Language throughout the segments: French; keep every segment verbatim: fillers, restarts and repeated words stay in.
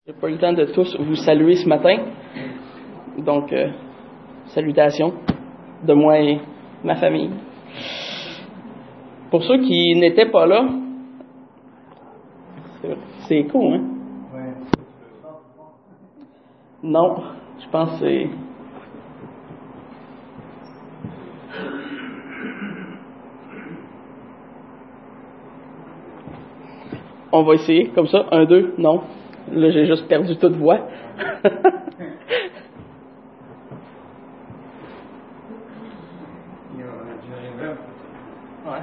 J'ai pas eu le temps de tous vous saluer ce matin, donc euh, salutations de moi et ma famille. Pour ceux qui n'étaient pas là, c'est, c'est écho, hein? Non, je pense que c'est... On va essayer, comme ça, un, deux, non. Là, j'ai juste perdu toute voix. Ouais.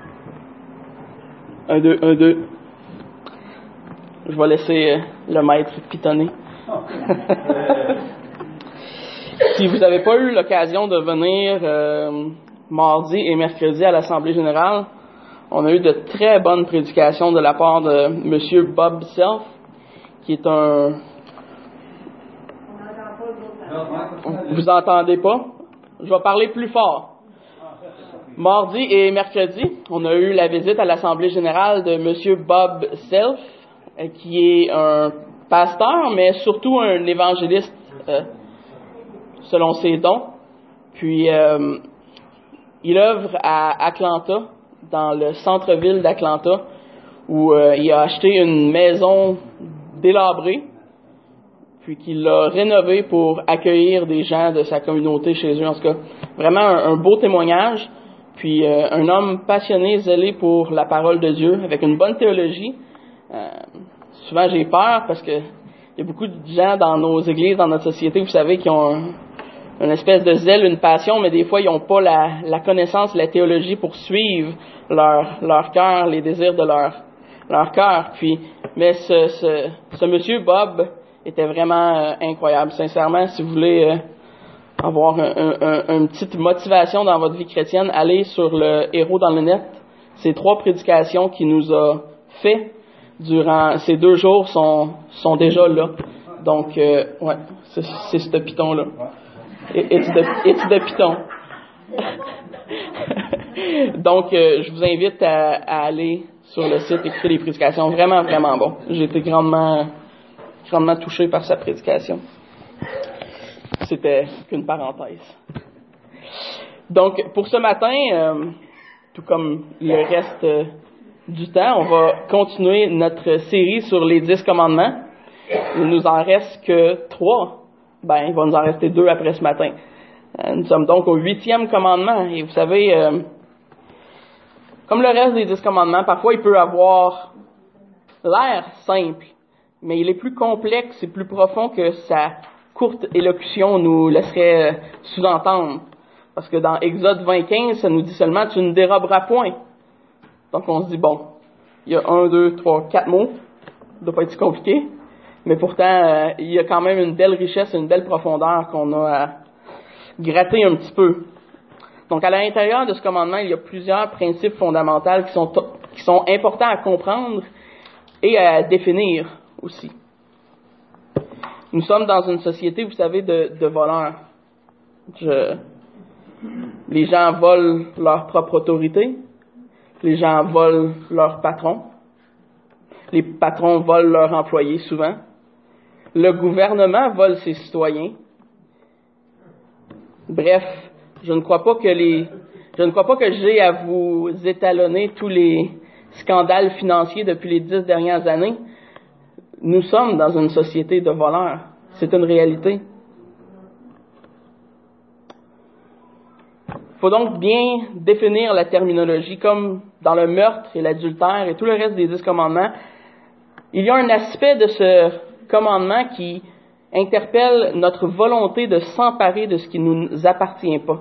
Un, deux, un, deux. Je vais laisser euh, le maître pitonner. Si vous n'avez pas eu l'occasion de venir euh, mardi et mercredi à l'Assemblée générale, on a eu de très bonnes prédications de la part de M. Bob Self, qui est un... Vous entendez pas? Je vais parler plus fort. Mardi et mercredi, on a eu la visite à l'Assemblée générale de M. Bob Self, qui est un pasteur, mais surtout un évangéliste euh, selon ses dons. Puis, euh, il œuvre à Atlanta, dans le centre-ville d'Atlanta, où euh, il a acheté une maison délabrée, puis qu'il l'a rénovée pour accueillir des gens de sa communauté chez eux. En tout cas, vraiment un, un beau témoignage. Puis euh, un homme passionné, zélé pour la parole de Dieu, avec une bonne théologie. Euh, souvent j'ai peur parce que il y a beaucoup de gens dans nos églises, dans notre société, vous savez, qui ont un, une espèce de zèle, une passion, mais des fois ils n'ont pas la, la connaissance, la théologie pour suivre leur leur cœur, les désirs de leur leur cœur. Puis, mais ce ce, ce monsieur Bob était vraiment euh, incroyable. Sincèrement, si vous voulez euh, avoir un, un, un, une petite motivation dans votre vie chrétienne, allez sur le Héros dans le net. Ces trois prédications qu'il nous a fait durant ces deux jours sont sont déjà là. Donc, euh, ouais, c'est, c'est ce piton là. It's the, it's the piton. Donc, euh, je vous invite à, à aller sur le site écouter les prédications. Vraiment, vraiment bon. J'ai été grandement, grandement touché par sa prédication. C'était qu'une parenthèse. Donc, pour ce matin, euh, tout comme le reste euh, du temps, on va continuer notre série sur les dix commandements. Il nous en reste que trois. Ben, il va nous en rester deux après ce matin. Euh, nous sommes donc au huitième commandement. Et vous savez, euh, comme le reste des dix commandements, parfois il peut avoir l'air simple, mais il est plus complexe et plus profond que sa courte élocution nous laisserait euh, sous-entendre. Parce que dans Exode vingt quinze, ça nous dit seulement « tu ne déroberas point ». Donc on se dit, bon, il y a un, deux, trois, quatre mots. Ça ne doit pas être si compliqué. Mais pourtant, euh, il y a quand même une belle richesse, une belle profondeur qu'on a à gratter un petit peu. Donc, à l'intérieur de ce commandement, il y a plusieurs principes fondamentaux qui sont, qui sont importants à comprendre et à définir aussi. Nous sommes dans une société, vous savez, de, de voleurs. Je, les gens volent leur propre autorité. Les gens volent leur patron. Les patrons volent leurs employés souvent. Le gouvernement vole ses citoyens. Bref, je ne crois pas que les, je ne crois pas que j'ai à vous étalonner tous les scandales financiers depuis les dix dernières années. Nous sommes dans une société de voleurs. C'est une réalité. Il faut donc bien définir la terminologie, comme dans le meurtre et l'adultère et tout le reste des dix commandements. Il y a un aspect de ce commandement qui interpelle notre volonté de s'emparer de ce qui ne nous appartient pas.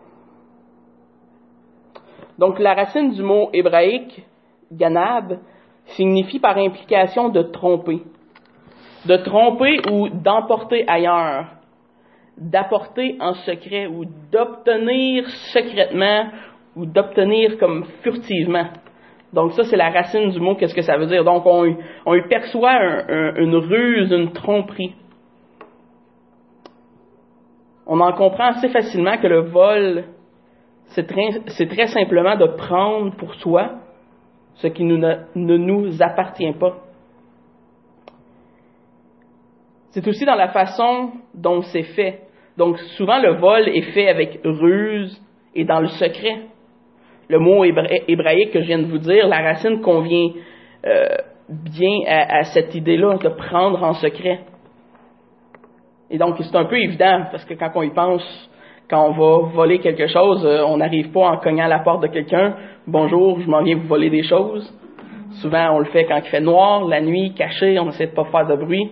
Donc, la racine du mot hébraïque, ganab, signifie par implication de tromper. De tromper ou d'emporter ailleurs, d'apporter en secret ou d'obtenir secrètement ou d'obtenir comme furtivement. Donc ça, c'est la racine du mot, qu'est-ce que ça veut dire. Donc on, on y perçoit un, un, une ruse, une tromperie. On en comprend assez facilement que le vol, c'est très, c'est très simplement de prendre pour soi ce qui nous ne, ne nous appartient pas. c'est aussi dans la façon dont c'est fait. Donc, souvent, le vol est fait avec ruse et dans le secret. Le mot hébré- hébraïque que je viens de vous dire, la racine convient euh, bien à, à cette idée-là, de prendre en secret. Et donc, c'est un peu évident, parce que quand on y pense, quand on va voler quelque chose, euh, on n'arrive pas en cognant à la porte de quelqu'un. « Bonjour, je m'en viens vous voler des choses. » Souvent, on le fait quand il fait noir, la nuit, caché, on essaie de pas faire de bruit.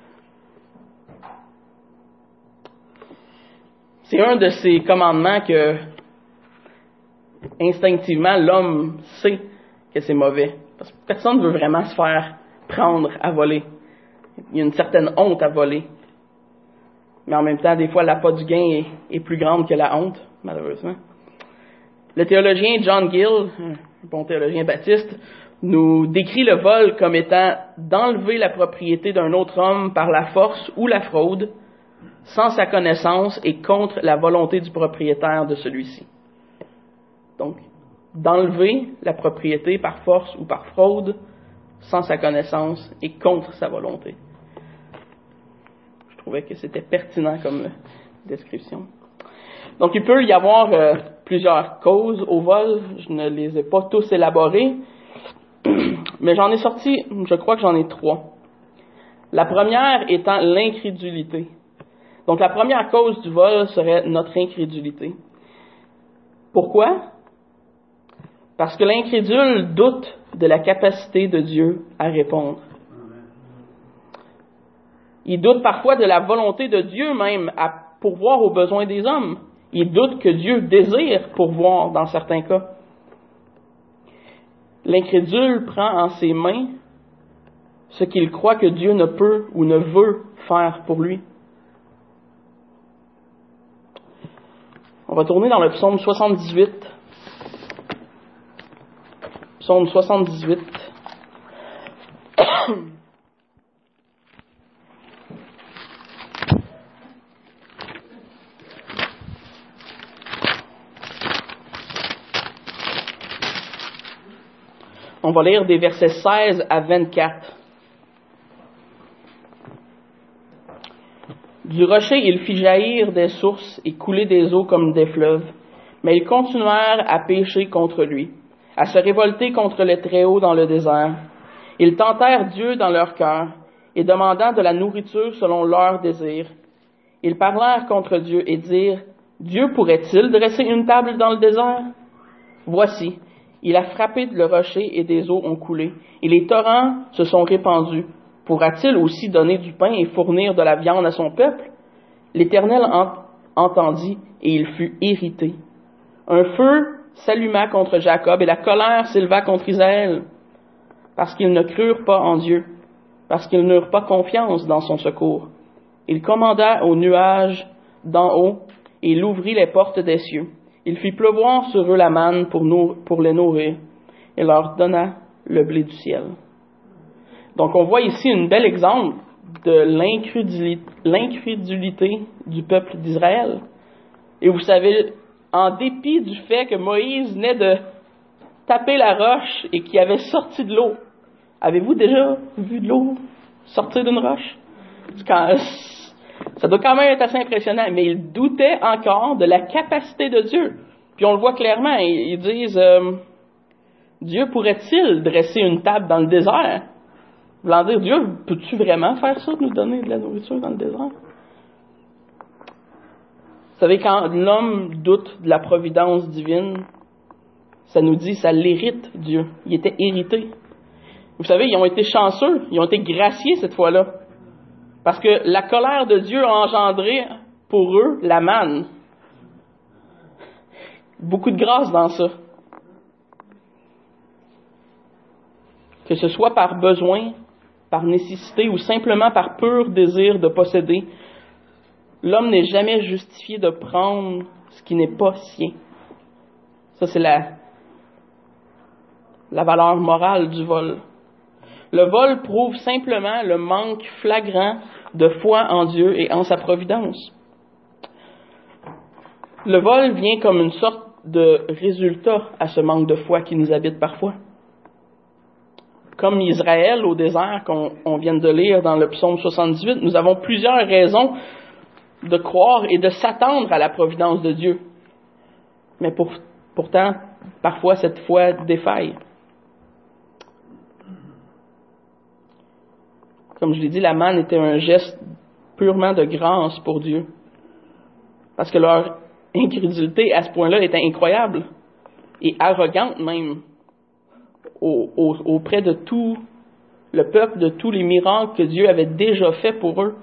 C'est un de ces commandements que, instinctivement, l'homme sait que c'est mauvais. Parce que personne ne veut vraiment se faire prendre à voler. Il y a une certaine honte à voler. Mais en même temps, des fois, l'appât du gain est, est plus grande que la honte, malheureusement. Le théologien John Gill, un bon théologien baptiste, nous décrit le vol comme étant d'enlever la propriété d'un autre homme par la force ou la fraude, sans sa connaissance et contre la volonté du propriétaire de celui-ci. Donc, d'enlever la propriété par force ou par fraude, sans sa connaissance et contre sa volonté. Je trouvais que c'était pertinent comme description. Donc, il peut y avoir euh, plusieurs causes au vol. Je ne les ai pas tous élaborées, mais j'en ai sorti, je crois que j'en ai trois. La première étant l'incrédulité. Donc, la première cause du vol serait notre incrédulité. Pourquoi? Parce que l'incrédule doute de la capacité de Dieu à répondre. Il doute parfois de la volonté de Dieu même à pourvoir aux besoins des hommes. Il doute que Dieu désire pourvoir dans certains cas. L'incrédule prend en ses mains ce qu'il croit que Dieu ne peut ou ne veut faire pour lui. On va tourner dans le psaume soixante-dix-huit. Psaume soixante-dix-huit. On va lire des versets seize à vingt-quatre. Du rocher, il fit jaillir des sources et couler des eaux comme des fleuves. Mais ils continuèrent à pécher contre lui, à se révolter contre le Très-Haut dans le désert. Ils tentèrent Dieu dans leur cœur et demandant de la nourriture selon leur désir. Ils parlèrent contre Dieu et dirent, « Dieu pourrait-il dresser une table dans le désert? Voici, il a frappé le rocher et des eaux ont coulé, et les torrents se sont répandus. Pourra-t-il aussi donner du pain et fournir de la viande à son peuple? » L'Éternel ent- entendit et il fut irrité. Un feu s'alluma contre Jacob et la colère s'éleva contre Israël, parce qu'ils ne crurent pas en Dieu, parce qu'ils n'eurent pas confiance dans son secours. Il commanda aux nuages d'en haut et il ouvrit les portes des cieux. Il fit pleuvoir sur eux la manne pour, nous, pour les nourrir et leur donna le blé du ciel. Donc, on voit ici un bel exemple de l'incrédulité, l'incrédulité du peuple d'Israël. Et vous savez, en dépit du fait que Moïse venait de taper la roche et qu'il avait sorti de l'eau, avez-vous déjà vu de l'eau sortir d'une roche? Quand, ça doit quand même être assez impressionnant, mais ils doutaient encore de la capacité de Dieu. Puis on le voit clairement, ils, ils disent, euh, Dieu pourrait-il dresser une table dans le désert? Voulant dire, Dieu, peux-tu vraiment faire ça, nous donner de la nourriture dans le désert? Vous savez, quand l'homme doute de la providence divine, ça nous dit, ça l'irrite, Dieu. Il était irrité. Vous savez, ils ont été chanceux, ils ont été graciés cette fois-là. Parce que la colère de Dieu a engendré pour eux la manne. Beaucoup de grâce dans ça. Que ce soit par besoin, par nécessité ou simplement par pur désir de posséder, l'homme n'est jamais justifié de prendre ce qui n'est pas sien. Ça, c'est la, la valeur morale du vol. Le vol prouve simplement le manque flagrant de foi en Dieu et en sa providence. Le vol vient comme une sorte de résultat à ce manque de foi qui nous habite parfois. comme Israël au désert qu'on on vient de lire dans le psaume soixante-dix-huit, nous avons plusieurs raisons de croire et de s'attendre à la providence de Dieu. Mais pour, pourtant, parfois cette foi défaille. Comme je l'ai dit, la manne était un geste purement de grâce pour Dieu. Parce que leur incrédulité à ce point-là était incroyable et arrogante même au, au, auprès de tout le peuple, de tous les miracles que Dieu avait déjà fait pour eux.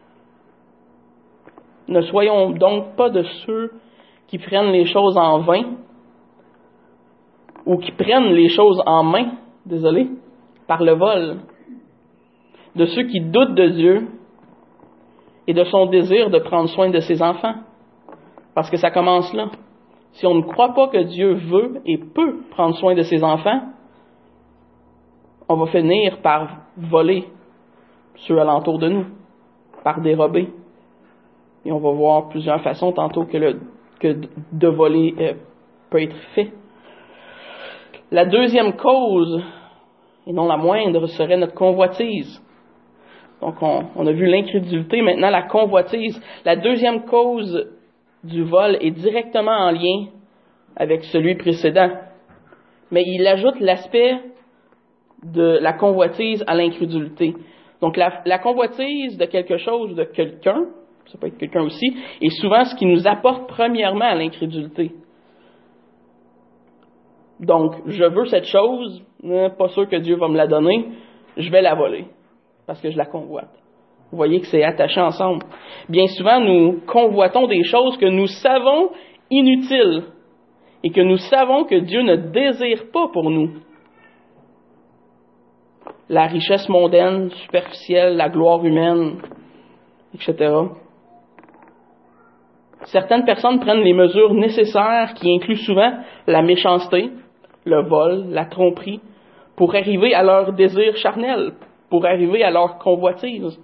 Ne soyons donc pas de ceux qui prennent les choses en vain ou qui prennent les choses en main, désolé, par le vol. De ceux qui doutent de Dieu et de son désir de prendre soin de ses enfants. Parce que ça commence là. Si on ne croit pas que Dieu veut et peut prendre soin de ses enfants, on va finir par voler ceux alentour de nous, par dérober. Et on va voir plusieurs façons tantôt que, le, que de voler euh, peut être fait. La deuxième cause, et non la moindre, serait notre convoitise. Donc, on, on a vu l'incrédulité, maintenant la convoitise. La deuxième cause du vol est directement en lien avec celui précédent. Mais il ajoute l'aspect de la convoitise à l'incrédulité. Donc, la, la convoitise de quelque chose, de quelqu'un, ça peut être quelqu'un aussi, est souvent ce qui nous apporte premièrement à l'incrédulité. Donc, je veux cette chose, pas sûr que Dieu va me la donner, je vais la voler. Parce que je la convoite. Vous voyez que c'est attaché ensemble. Bien souvent, nous convoitons des choses que nous savons inutiles et que nous savons que Dieu ne désire pas pour nous. La richesse mondaine, superficielle, la gloire humaine, et cetera. Certaines personnes prennent les mesures nécessaires qui incluent souvent la méchanceté, le vol, la tromperie, pour arriver à leur désir charnel, pour arriver à leur convoitise.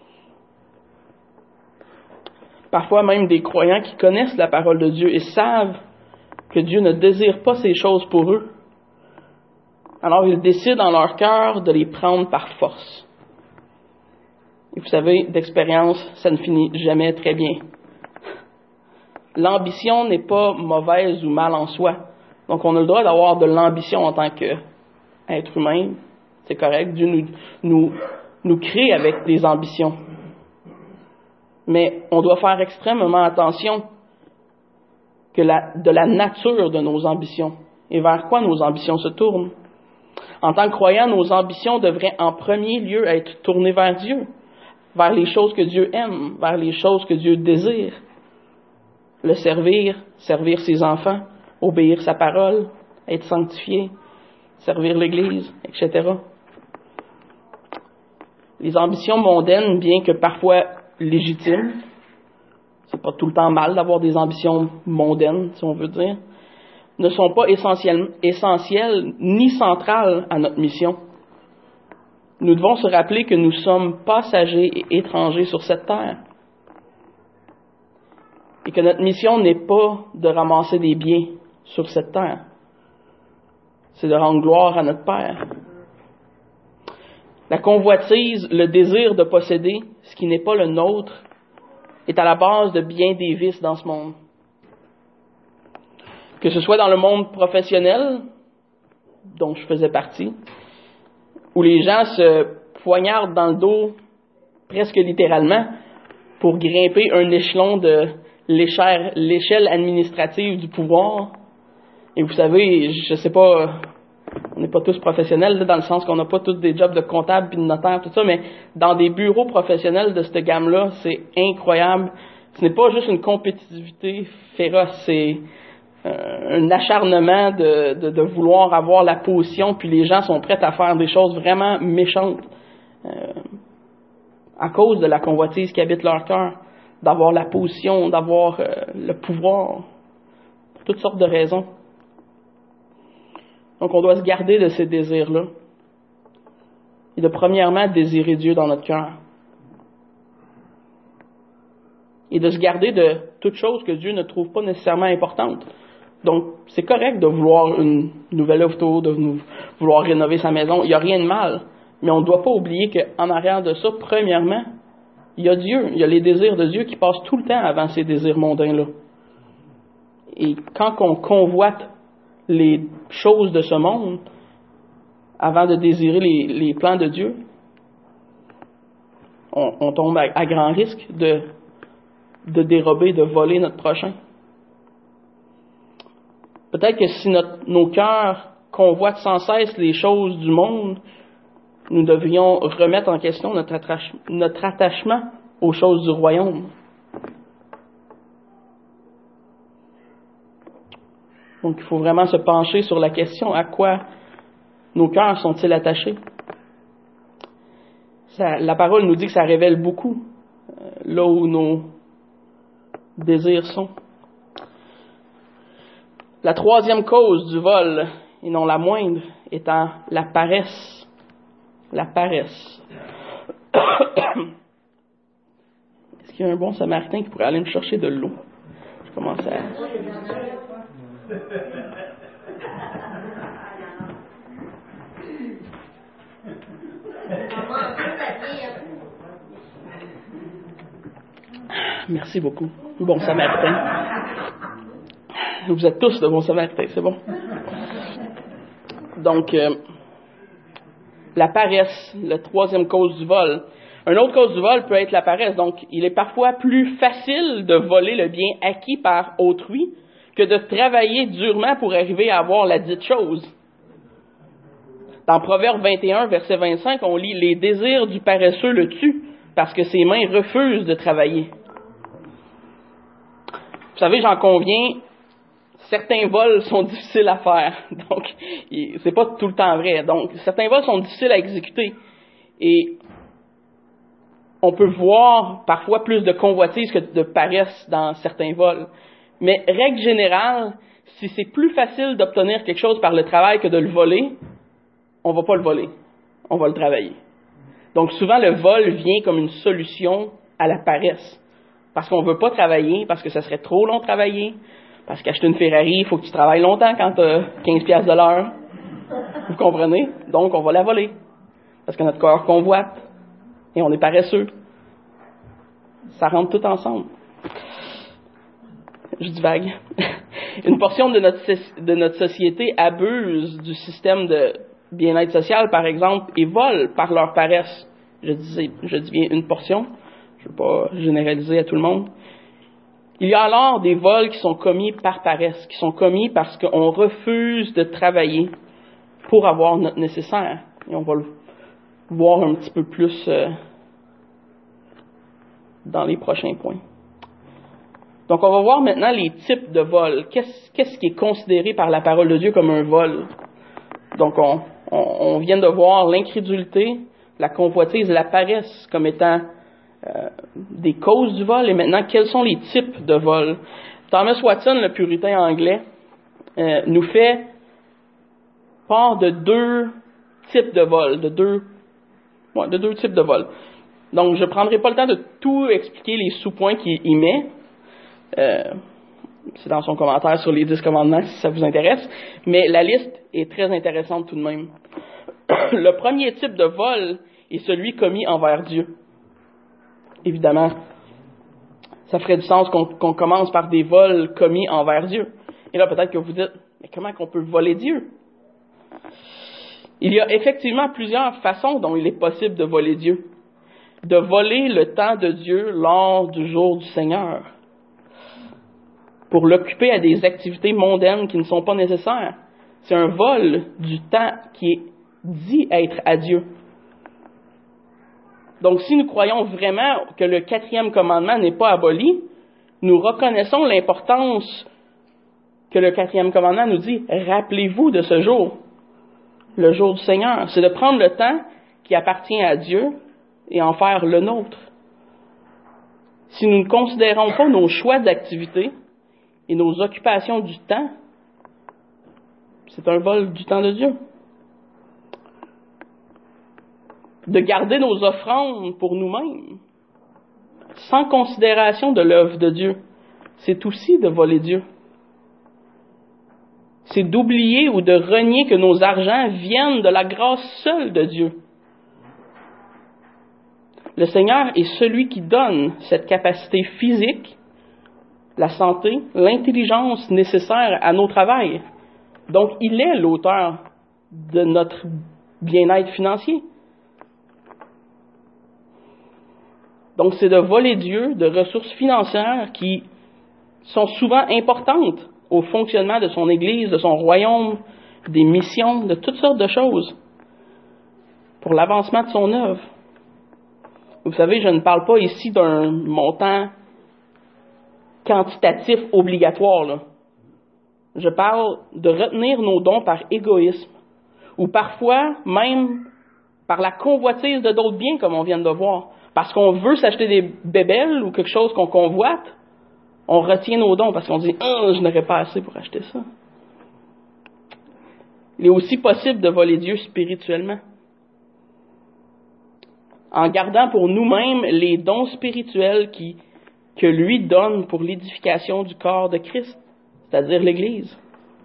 Parfois même des croyants qui connaissent la parole de Dieu et savent que Dieu ne désire pas ces choses pour eux. Alors ils décident dans leur cœur de les prendre par force. Et vous savez, d'expérience, ça ne finit jamais très bien. L'ambition n'est pas mauvaise ou mal en soi. Donc on a le droit d'avoir de l'ambition en tant qu'être humain. C'est correct, Dieu nous, nous, nous crée avec des ambitions. Mais on doit faire extrêmement attention que la, de la nature de nos ambitions et vers quoi nos ambitions se tournent. En tant que croyants, nos ambitions devraient en premier lieu être tournées vers Dieu, vers les choses que Dieu aime, vers les choses que Dieu désire. Le servir, servir ses enfants, obéir sa parole, être sanctifié, servir l'Église, et cetera. Les ambitions mondaines, bien que parfois légitimes, c'est pas tout le temps mal d'avoir des ambitions mondaines, si on veut dire, ne sont pas essentielles, essentielles ni centrales à notre mission. Nous devons se rappeler que nous sommes passagers et étrangers sur cette terre. Et que notre mission n'est pas de ramasser des biens sur cette terre. C'est de rendre gloire à notre Père. La convoitise, le désir de posséder ce qui n'est pas le nôtre, est à la base de bien des vices dans ce monde. Que ce soit dans le monde professionnel, dont je faisais partie, où les gens se poignardent dans le dos, presque littéralement, pour grimper un échelon de l'échelle, l'échelle administrative du pouvoir. Et vous savez, je sais pas, on n'est pas tous professionnels, là, dans le sens qu'on n'a pas tous des jobs de comptable puis de notaire, tout ça, mais dans des bureaux professionnels de cette gamme-là, c'est incroyable. Ce n'est pas juste une compétitivité féroce, c'est euh, un acharnement de, de, de vouloir avoir la position, puis les gens sont prêts à faire des choses vraiment méchantes euh, à cause de la convoitise qui habite leur cœur, d'avoir la position, d'avoir euh, le pouvoir, pour toutes sortes de raisons. Donc, on doit se garder de ces désirs-là. Et de, premièrement, désirer Dieu dans notre cœur. Et de se garder de toutes choses que Dieu ne trouve pas nécessairement importantes. Donc, c'est correct de vouloir une nouvelle auto, de vouloir rénover sa maison. Il n'y a rien de mal. Mais on ne doit pas oublier qu'en arrière de ça, premièrement, il y a Dieu. Il y a les désirs de Dieu qui passent tout le temps avant ces désirs mondains-là. Et quand on convoite les choses de ce monde, avant de désirer les, les plans de Dieu, on, on tombe à, à grand risque de, de dérober, de voler notre prochain. Peut-être que si notre, nos cœurs convoitent sans cesse les choses du monde, nous devrions remettre en question notre, attach, notre attachement aux choses du royaume. Donc, il faut vraiment se pencher sur la question, à quoi nos cœurs sont-ils attachés? Ça, la parole nous dit que ça révèle beaucoup euh, là où nos désirs sont. La troisième cause du vol, et non la moindre, étant la paresse. La paresse. Est-ce qu'il y a un bon samaritain qui pourrait aller me chercher de l'eau? Je commence à... Merci beaucoup. Bon samaritain. Vous êtes tous de bons samaritains, c'est bon. Donc, euh, la paresse, la troisième cause du vol. Une autre cause du vol peut être la paresse. Donc, il est parfois plus facile de voler le bien acquis par autrui que de travailler durement pour arriver à avoir la dite chose. Dans Proverbe vingt et un, verset vingt-cinq, on lit « Les désirs du paresseux le tuent parce que ses mains refusent de travailler. » Vous savez, j'en conviens, certains vols sont difficiles à faire. Donc, c'est pas tout le temps vrai. Donc, certains vols sont difficiles à exécuter. Et on peut voir parfois plus de convoitise que de paresse dans certains vols. Mais, règle générale, si c'est plus facile d'obtenir quelque chose par le travail que de le voler, on va pas le voler. On va le travailler. Donc, souvent, le vol vient comme une solution à la paresse. Parce qu'on veut pas travailler, parce que ça serait trop long de travailler, parce qu'acheter une Ferrari, il faut que tu travailles longtemps quand tu as quinze piastres de l'heure. Vous comprenez? Donc, on va la voler. Parce que notre corps convoite. Et on est paresseux. Ça rentre tout ensemble. Je divague. Une portion de notre, de notre société abuse du système de bien-être social, par exemple, et vole par leur paresse. Je dis, je dis bien une portion. Je ne veux pas généraliser à tout le monde. Il y a alors des vols qui sont commis par paresse, qui sont commis parce qu'on refuse de travailler pour avoir notre nécessaire. Et on va le voir un petit peu plus euh, dans les prochains points. Donc, on va voir maintenant les types de vols. Qu'est-ce, qu'est-ce qui est considéré par la parole de Dieu comme un vol? Donc, on, on, on vient de voir l'incrédulité, la convoitise, la paresse comme étant Euh, des causes du vol. Et maintenant, quels sont les types de vol? Thomas Watson, le puritain anglais, euh, nous fait part de deux types de vol, de deux, ouais, de deux types de vol. Donc, je ne prendrai pas le temps de tout expliquer les sous-points qu'il y met. Euh, c'est dans son commentaire sur les dix commandements, si ça vous intéresse. Mais la liste est très intéressante tout de même. Le premier type de vol est celui commis envers Dieu. Évidemment, ça ferait du sens qu'on, qu'on commence par des vols commis envers Dieu. Et là, peut-être que vous dites, mais comment qu'on peut voler Dieu? Il y a effectivement plusieurs façons dont il est possible de voler Dieu. De voler le temps de Dieu lors du jour du Seigneur, pour l'occuper à des activités mondaines qui ne sont pas nécessaires. C'est un vol du temps qui est dit être à Dieu. Donc, si nous croyons vraiment que le quatrième commandement n'est pas aboli, nous reconnaissons l'importance que le quatrième commandement nous dit. Rappelez-vous de ce jour, le jour du Seigneur. C'est de prendre le temps qui appartient à Dieu et en faire le nôtre. Si nous ne considérons pas nos choix d'activité et nos occupations du temps, c'est un vol du temps de Dieu. De garder nos offrandes pour nous-mêmes, sans considération de l'œuvre de Dieu, c'est aussi de voler Dieu. c'est d'oublier ou de renier que nos argents viennent de la grâce seule de Dieu. Le Seigneur est celui qui donne cette capacité physique, la santé, l'intelligence nécessaire à nos travails. Donc, il est l'auteur de notre bien-être financier. Donc, c'est de voler Dieu de ressources financières qui sont souvent importantes au fonctionnement de son Église, de son royaume, des missions, de toutes sortes de choses, pour l'avancement de son œuvre. Vous savez, je ne parle pas ici d'un montant quantitatif obligatoire, là. Je parle de retenir nos dons par égoïsme, ou parfois même par la convoitise de d'autres biens, comme on vient de voir. Parce qu'on veut s'acheter des bébelles ou quelque chose qu'on convoite, on retient nos dons parce qu'on dit « Ah, je n'aurais pas assez pour acheter ça ». Il est aussi possible de voler Dieu spirituellement, en gardant pour nous-mêmes les dons spirituels qui, que lui donne pour l'édification du corps de Christ, c'est-à-dire l'Église.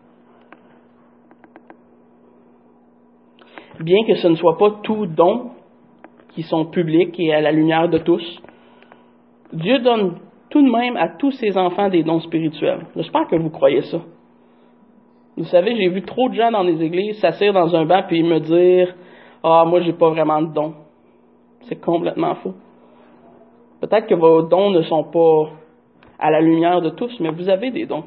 Bien que ce ne soit pas tous dons qui sont publics et à la lumière de tous, Dieu donne tout de même à tous ses enfants des dons spirituels. J'espère que vous croyez ça. Vous savez, j'ai vu trop de gens dans les églises s'asseoir dans un banc puis me dire « Ah, moi, j'ai pas vraiment de dons. » C'est complètement faux. Peut-être que vos dons ne sont pas à la lumière de tous, mais vous avez des dons.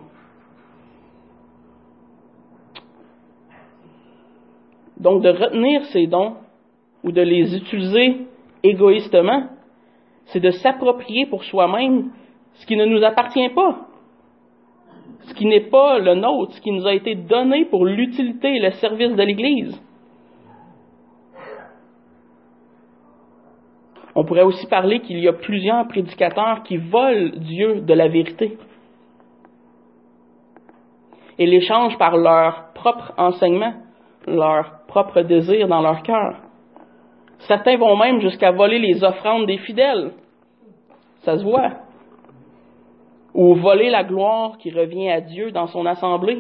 Donc, de retenir ces dons ou de les utiliser égoïstement, c'est de s'approprier pour soi-même ce qui ne nous appartient pas, ce qui n'est pas le nôtre, ce qui nous a été donné pour l'utilité et le service de l'Église. On pourrait aussi parler qu'il y a plusieurs prédicateurs qui volent Dieu de la vérité et l'échangent par leur propre enseignement, leur propre désir dans leur cœur. Certains vont même jusqu'à voler les offrandes des fidèles. Ça se voit. Ou voler la gloire qui revient à Dieu dans son assemblée.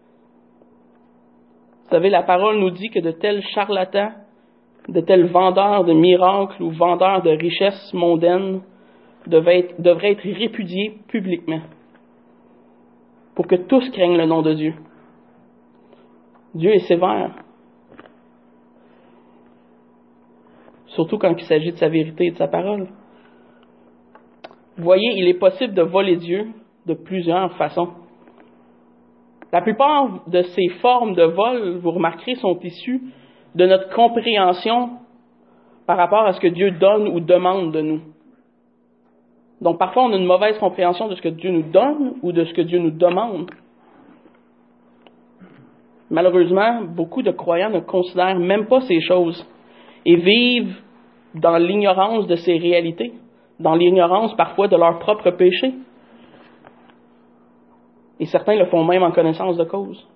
Vous savez, la parole nous dit que de tels charlatans, de tels vendeurs de miracles ou vendeurs de richesses mondaines devraient être, devraient être répudiés publiquement pour que tous craignent le nom de Dieu. Dieu est sévère. Surtout quand il s'agit de sa vérité et de sa parole. Vous voyez, il est possible de voler Dieu de plusieurs façons. La plupart de ces formes de vol, vous remarquerez, sont issues de notre compréhension par rapport à ce que Dieu donne ou demande de nous. Donc parfois, on a une mauvaise compréhension de ce que Dieu nous donne ou de ce que Dieu nous demande. Malheureusement, beaucoup de croyants ne considèrent même pas ces choses et vivent dans l'ignorance de ces réalités, dans l'ignorance parfois de leurs propres péchés. Et certains le font même en connaissance de cause.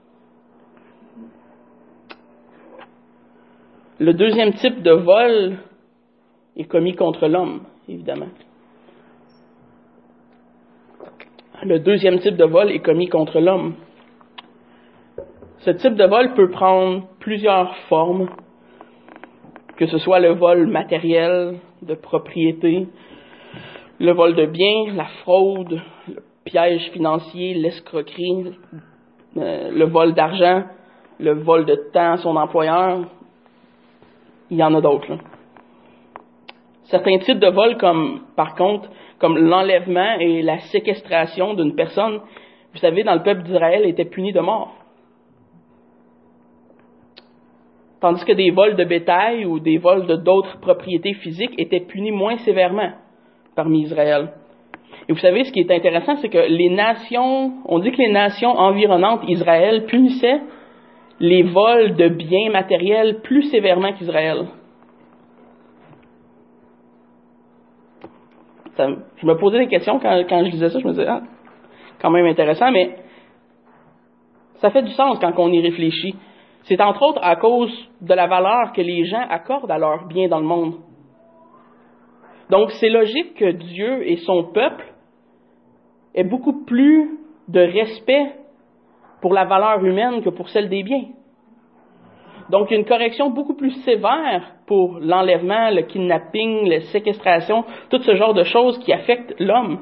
Le deuxième type de vol est commis contre l'homme, évidemment. Le deuxième type de vol est commis contre l'homme. Ce type de vol peut prendre plusieurs formes, que ce soit le vol matériel, de propriété, le vol de biens, la fraude, le piège financier, l'escroquerie, euh, le vol d'argent, le vol de temps à son employeur. Il y en a d'autres, là. Certains types de vols, comme par contre, comme l'enlèvement et la séquestration d'une personne, vous savez, dans le peuple d'Israël, étaient punis de mort. Tandis que des vols de bétail ou des vols de d'autres propriétés physiques étaient punis moins sévèrement parmi Israël. Et vous savez, ce qui est intéressant, c'est que les nations, on dit que les nations environnantes Israël punissaient les vols de biens matériels plus sévèrement qu'Israël. Ça, je me posais des questions quand, quand je lisais ça, je me disais, ah, quand même intéressant, mais ça fait du sens quand on y réfléchit. C'est entre autres à cause de la valeur que les gens accordent à leurs biens dans le monde. Donc, c'est logique que Dieu et son peuple aient beaucoup plus de respect pour la valeur humaine que pour celle des biens. Donc, il y a une correction beaucoup plus sévère pour l'enlèvement, le kidnapping, la séquestration, tout ce genre de choses qui affectent l'homme.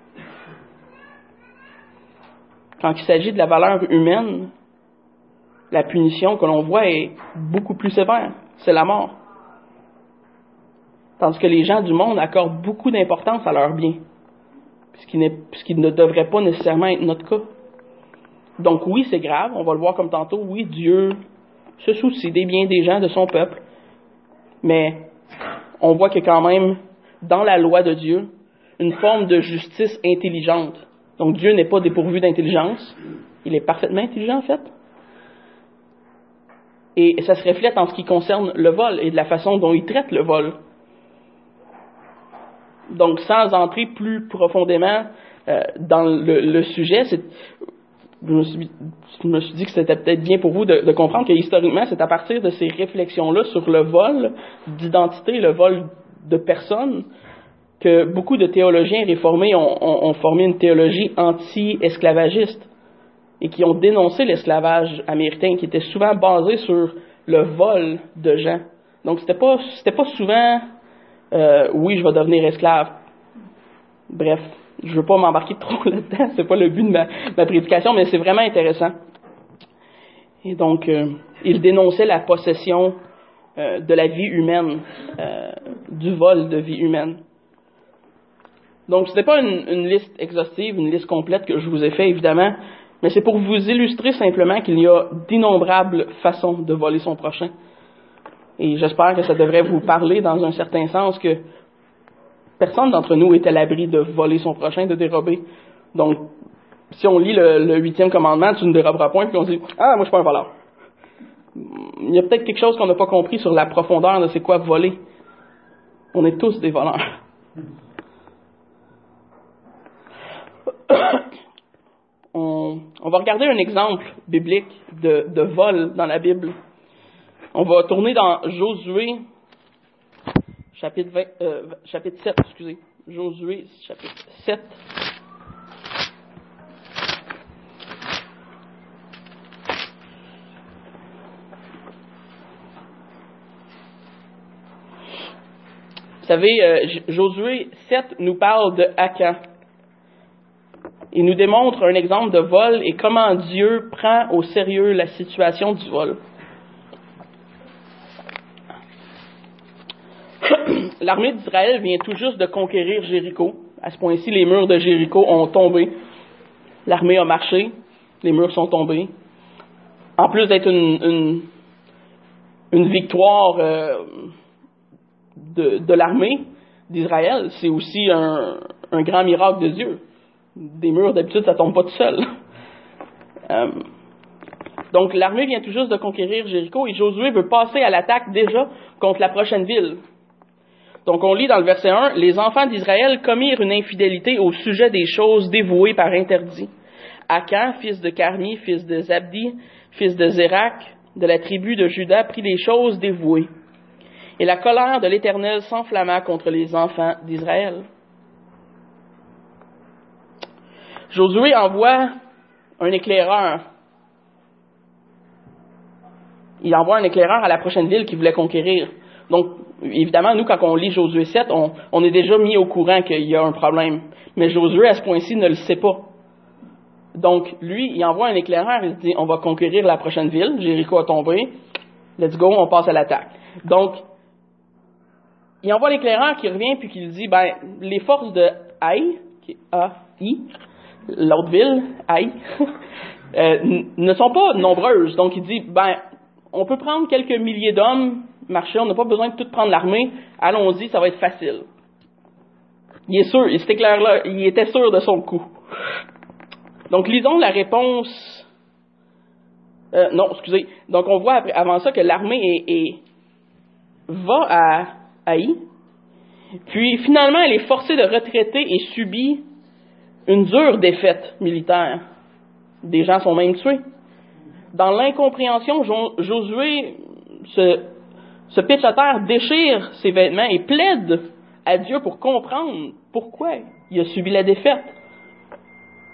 Quand il s'agit de la valeur humaine, la punition que l'on voit est beaucoup plus sévère. C'est la mort. Tandis que les gens du monde accordent beaucoup d'importance à leurs biens, ce qui, n'est, ce qui ne devrait pas nécessairement être notre cas. Donc oui, c'est grave, on va le voir comme tantôt, oui, Dieu se soucie des biens des gens, de son peuple, mais on voit qu'il y a quand même, dans la loi de Dieu, une forme de justice intelligente. Donc Dieu n'est pas dépourvu d'intelligence, il est parfaitement intelligent en fait. Et ça se reflète en ce qui concerne le vol et de la façon dont il traite le vol. Donc, sans entrer plus profondément euh, dans le, le sujet, c'est, je, me suis, je me suis dit que c'était peut-être bien pour vous de, de comprendre que historiquement, c'est à partir de ces réflexions-là sur le vol d'identité, le vol de personnes, que beaucoup de théologiens réformés ont, ont, ont formé une théologie anti-esclavagiste et qui ont dénoncé l'esclavage américain, qui était souvent basé sur le vol de gens. Donc, c'était pas, c'était pas souvent... Euh, oui, je vais devenir esclave. Bref, je veux pas m'embarquer trop là-dedans, c'est pas le but de ma, ma prédication, mais c'est vraiment intéressant. Et donc, euh, il dénonçait la possession euh, de la vie humaine, euh, du vol de vie humaine. Donc, ce n'est pas une, une liste exhaustive, une liste complète que je vous ai fait, évidemment, mais c'est pour vous illustrer simplement qu'il y a d'innombrables façons de voler son prochain. Et j'espère que ça devrait vous parler dans un certain sens que personne d'entre nous est à l'abri de voler son prochain, de dérober. Donc, si on lit le, le huitième commandement, tu ne déroberas point, puis on se dit « Ah, moi je suis pas un voleur ». Il y a peut-être quelque chose qu'on n'a pas compris sur la profondeur de c'est quoi voler. On est tous des voleurs. on, on va regarder un exemple biblique de, de vol dans la Bible. On va tourner dans Josué, chapitre, vingt, euh, chapitre sept, excusez. Josué, chapitre sept. Vous savez, euh, Josué sept nous parle de Acan. Il nous démontre un exemple de vol et comment Dieu prend au sérieux la situation du vol. L'armée d'Israël vient tout juste de conquérir Jéricho. À ce point-ci, les murs de Jéricho ont tombé. L'armée a marché, les murs sont tombés. En plus d'être une, une, une victoire euh, de, de l'armée d'Israël, c'est aussi un, un grand miracle de Dieu. Des murs, d'habitude, ça tombe pas tout seul. euh, donc, l'armée vient tout juste de conquérir Jéricho et Josué veut passer à l'attaque déjà contre la prochaine ville. Donc, on lit dans le verset un, « Les enfants d'Israël commirent une infidélité au sujet des choses dévouées par interdit. Acan, fils de Carmi, fils de Zabdi, fils de Zérak, de la tribu de Juda, prit les choses dévouées. Et la colère de l'Éternel s'enflamma contre les enfants d'Israël. » Josué envoie un éclaireur. Il envoie un éclaireur à la prochaine ville qu'il voulait conquérir. Donc, évidemment, nous, quand on lit Josué sept, on, on est déjà mis au courant qu'il y a un problème. Mais Josué, à ce point-ci, ne le sait pas. Donc, lui, il envoie un éclaireur, il dit, on va conquérir la prochaine ville, Jéricho a tombé, let's go, on passe à l'attaque. Donc, il envoie l'éclaireur qui revient, puis qui dit, ben, les forces de Haï, qui est A I, l'autre ville, Haï, euh, n- ne sont pas nombreuses. Donc, il dit, ben, on peut prendre quelques milliers d'hommes, marcher, on n'a pas besoin de tout prendre l'armée, allons-y, ça va être facile. Il est sûr, il était clair là, il était sûr de son coup. Donc, lisons la réponse. Euh, non, excusez. Donc, on voit après, avant ça que l'armée est, est, va à Haï, puis finalement, elle est forcée de retraiter et subit une dure défaite militaire. Des gens sont même tués. Dans l'incompréhension, Jo- Josué se, se pitche à terre, déchire ses vêtements et plaide à Dieu pour comprendre pourquoi il a subi la défaite.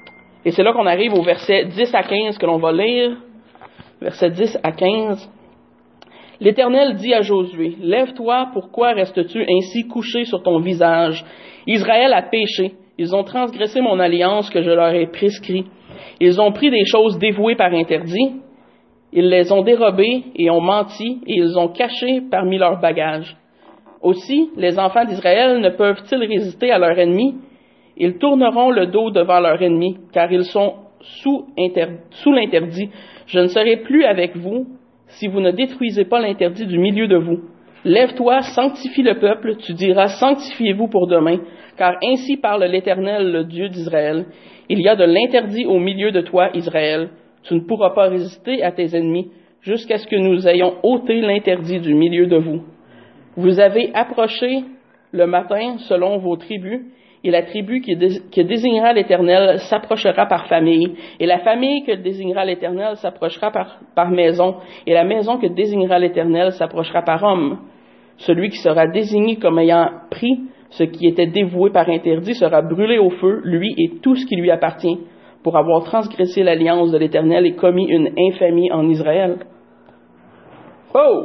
Et c'est là qu'on arrive au verset dix à quinze que l'on va lire. Verset dix à quinze. « L'Éternel dit à Josué, « Lève-toi, pourquoi restes-tu ainsi couché sur ton visage? Israël a péché. Ils ont transgressé mon alliance que je leur ai prescrite. Ils ont pris des choses dévouées par interdit. Ils les ont dérobées et ont menti, et ils ont caché parmi leurs bagages. Aussi, les enfants d'Israël ne peuvent-ils résister à leur ennemi? Ils tourneront le dos devant leur ennemi, car ils sont sous, inter- sous l'interdit. Je ne serai plus avec vous si vous ne détruisez pas l'interdit du milieu de vous. Lève-toi, sanctifie le peuple, tu diras, sanctifiez-vous pour demain, car ainsi parle l'Éternel, le Dieu d'Israël. Il y a de l'interdit au milieu de toi, Israël. Tu ne pourras pas résister à tes ennemis, jusqu'à ce que nous ayons ôté l'interdit du milieu de vous. Vous avez approché le matin selon vos tribus, et la tribu qui, dé- que désignera l'Éternel s'approchera par famille, et la famille que désignera l'Éternel s'approchera par, par maison, et la maison que désignera l'Éternel s'approchera par homme. Celui qui sera désigné comme ayant pris ce qui était dévoué par interdit sera brûlé au feu, lui et tout ce qui lui appartient, pour avoir transgressé l'alliance de l'Éternel et commis une infamie en Israël. » Oh!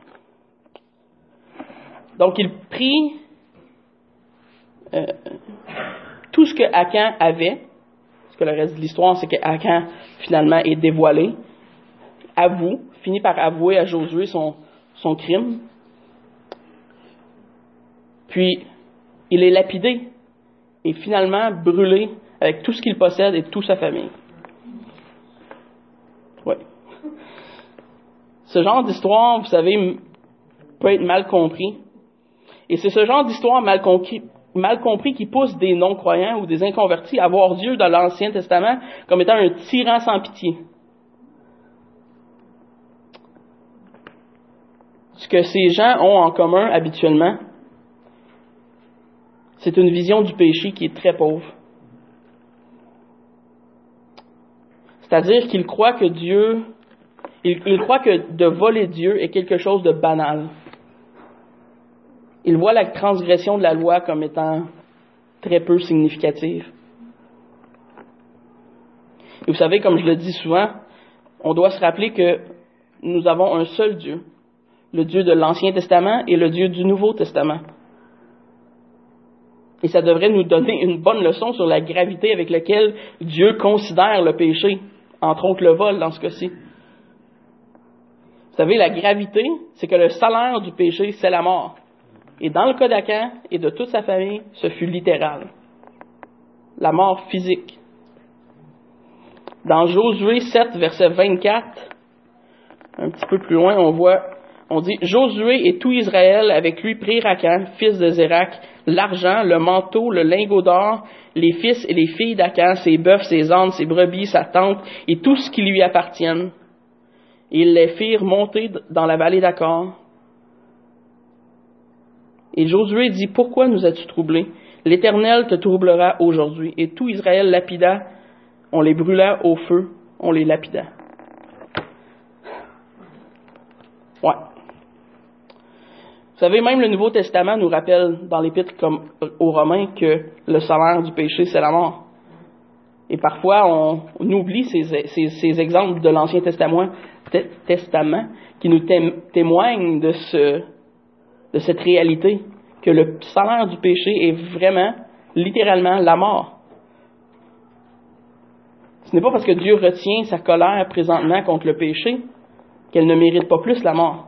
Donc il prit euh, tout ce que Akan avait, parce que le reste de l'histoire, c'est que Akan finalement est dévoilé, avoue, finit par avouer à Josué son, son crime, puis il est lapidé et finalement brûlé avec tout ce qu'il possède et toute sa famille. Ouais. Ce genre d'histoire, vous savez, peut être mal compris. Et c'est ce genre d'histoire mal compris, mal compris qui pousse des non-croyants ou des inconvertis à voir Dieu dans l'Ancien Testament comme étant un tyran sans pitié. Ce que ces gens ont en commun habituellement, c'est une vision du péché qui est très pauvre. C'est-à-dire qu'ils croient que Dieu, ils, ils croient que de voler Dieu est quelque chose de banal. Ils voient la transgression de la loi comme étant très peu significative. Et vous savez, comme je le dis souvent, on doit se rappeler que nous avons un seul Dieu, le Dieu de l'Ancien Testament et le Dieu du Nouveau Testament. Et ça devrait nous donner une bonne leçon sur la gravité avec laquelle Dieu considère le péché, entre autres le vol dans ce cas-ci. Vous savez, la gravité, c'est que le salaire du péché, c'est la mort. Et dans le cas d'Akan et de toute sa famille, ce fut littéral. La mort physique. Dans Josué sept, verset vingt-quatre, un petit peu plus loin, on voit, on dit, Josué et tout Israël avec lui prirent Akan, fils de Zérak, l'argent, le manteau, le lingot d'or, les fils et les filles d'Akan, ses bœufs, ses ânes, ses brebis, sa tente et tout ce qui lui appartienne. Et ils les firent monter dans la vallée d'Akor. Et Josué dit, pourquoi nous as-tu troublés? L'Éternel te troublera aujourd'hui. Et tout Israël lapida, on les brûla au feu, on les lapida. Ouais. Vous savez, même le Nouveau Testament nous rappelle dans l'Épître comme aux Romains que le salaire du péché, c'est la mort. Et parfois, on, on oublie ces, ces, ces exemples de l'Ancien Testament, t- Testament qui nous té- témoignent de ce de cette réalité, que le salaire du péché est vraiment, littéralement, la mort. Ce n'est pas parce que Dieu retient sa colère présentement contre le péché qu'elle ne mérite pas plus la mort.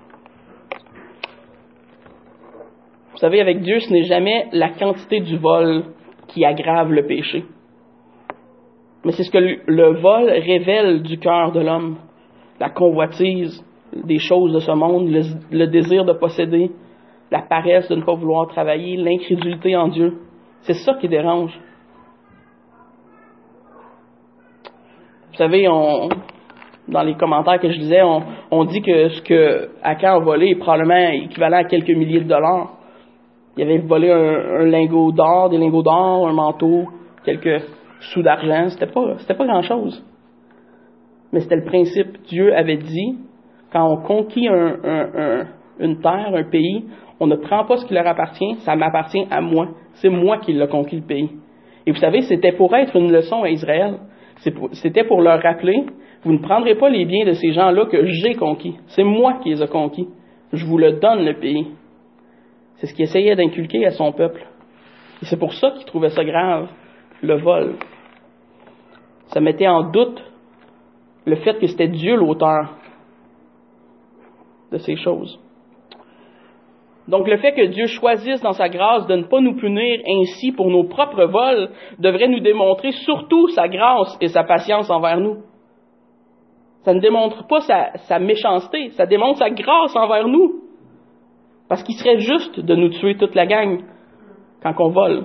Vous savez, avec Dieu, ce n'est jamais la quantité du vol qui aggrave le péché. Mais c'est ce que le vol révèle du cœur de l'homme. La convoitise des choses de ce monde, le, le désir de posséder, la paresse de ne pas vouloir travailler, l'incrédulité en Dieu. C'est ça qui dérange. Vous savez, on, dans les commentaires que je disais, on, on dit que ce que Akan a volé est probablement équivalent à quelques milliers de dollars. Il avait volé un, un lingot d'or, des lingots d'or, un manteau, quelques sous d'argent. C'était pas, c'était pas grand-chose. Mais c'était le principe. Dieu avait dit, quand on conquit un, un, un, une terre, un pays, on ne prend pas ce qui leur appartient, ça m'appartient à moi. C'est moi qui l'ai conquis, le pays. Et vous savez, c'était pour être une leçon à Israël. C'était pour leur rappeler, vous ne prendrez pas les biens de ces gens-là que j'ai conquis. C'est moi qui les ai conquis. Je vous le donne, le pays. C'est ce qu'il essayait d'inculquer à son peuple. Et c'est pour ça qu'il trouvait ça grave, le vol. Ça mettait en doute le fait que c'était Dieu l'auteur de ces choses. Donc le fait que Dieu choisisse dans sa grâce de ne pas nous punir ainsi pour nos propres vols devrait nous démontrer surtout sa grâce et sa patience envers nous. Ça ne démontre pas sa, sa méchanceté, ça démontre sa grâce envers nous. Parce qu'il serait juste de nous tuer toute la gang quand on vole.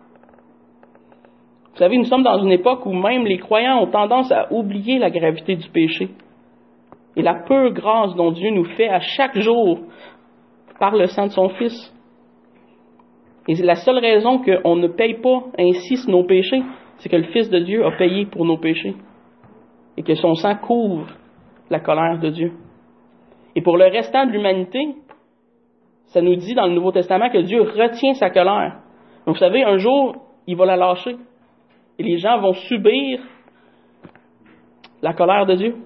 Vous savez, nous sommes dans une époque où même les croyants ont tendance à oublier la gravité du péché et la pure grâce dont Dieu nous fait à chaque jour par le sang de son Fils. Et la seule raison qu'on ne paye pas ainsi nos péchés, c'est que le Fils de Dieu a payé pour nos péchés et que son sang couvre la colère de Dieu. Et pour le restant de l'humanité, ça nous dit dans le Nouveau Testament que Dieu retient sa colère. Donc vous savez, un jour, il va la lâcher. Et les gens vont subir la colère de Dieu.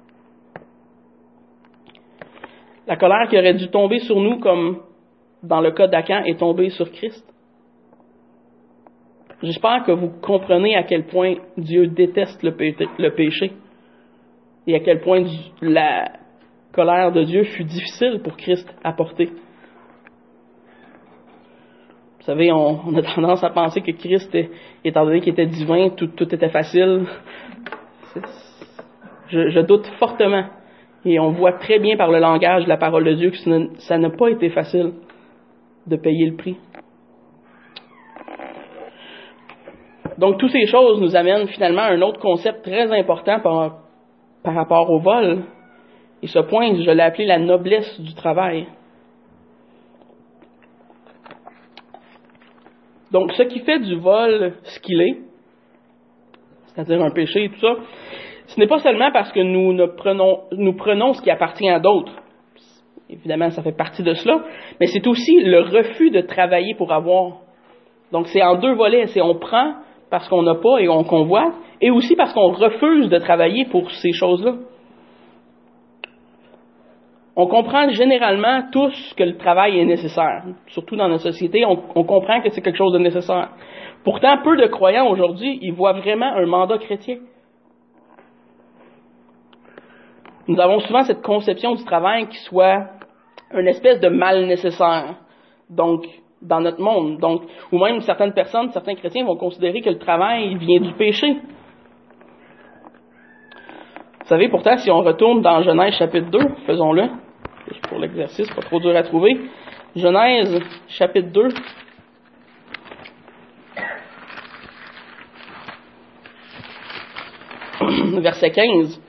La colère qui aurait dû tomber sur nous, comme dans le cas d'Acan, est tombée sur Christ. J'espère que vous comprenez à quel point Dieu déteste le, pé- le péché et à quel point la colère de Dieu fut difficile pour Christ à porter. Vous savez, on, on a tendance à penser que Christ, étant donné qu'il était divin, tout, tout était facile. Je, je doute fortement. Et on voit très bien par le langage de la parole de Dieu que ça n'a pas été facile de payer le prix. Donc, toutes ces choses nous amènent finalement à un autre concept très important par, par rapport au vol. Et ce point, je l'ai appelé la noblesse du travail. Donc, ce qui fait du vol ce qu'il est, c'est-à-dire un péché et tout ça, ce n'est pas seulement parce que nous, ne prenons, nous prenons ce qui appartient à d'autres. Évidemment, ça fait partie de cela, mais c'est aussi le refus de travailler pour avoir. Donc, c'est en deux volets. C'est on prend parce qu'on n'a pas et on convoite, et aussi parce qu'on refuse de travailler pour ces choses-là. On comprend généralement tous que le travail est nécessaire. Surtout dans notre société, on, on comprend que c'est quelque chose de nécessaire. Pourtant, peu de croyants aujourd'hui, ils voient vraiment un mandat chrétien. Nous avons souvent cette conception du travail qui soit une espèce de mal nécessaire, donc dans notre monde. Donc, ou même certaines personnes, certains chrétiens vont considérer que le travail vient du péché. Vous savez, pourtant, si on retourne dans Genèse chapitre deux, faisons-le, pour l'exercice, pas trop dur à trouver. Genèse chapitre deux. Verset quinze.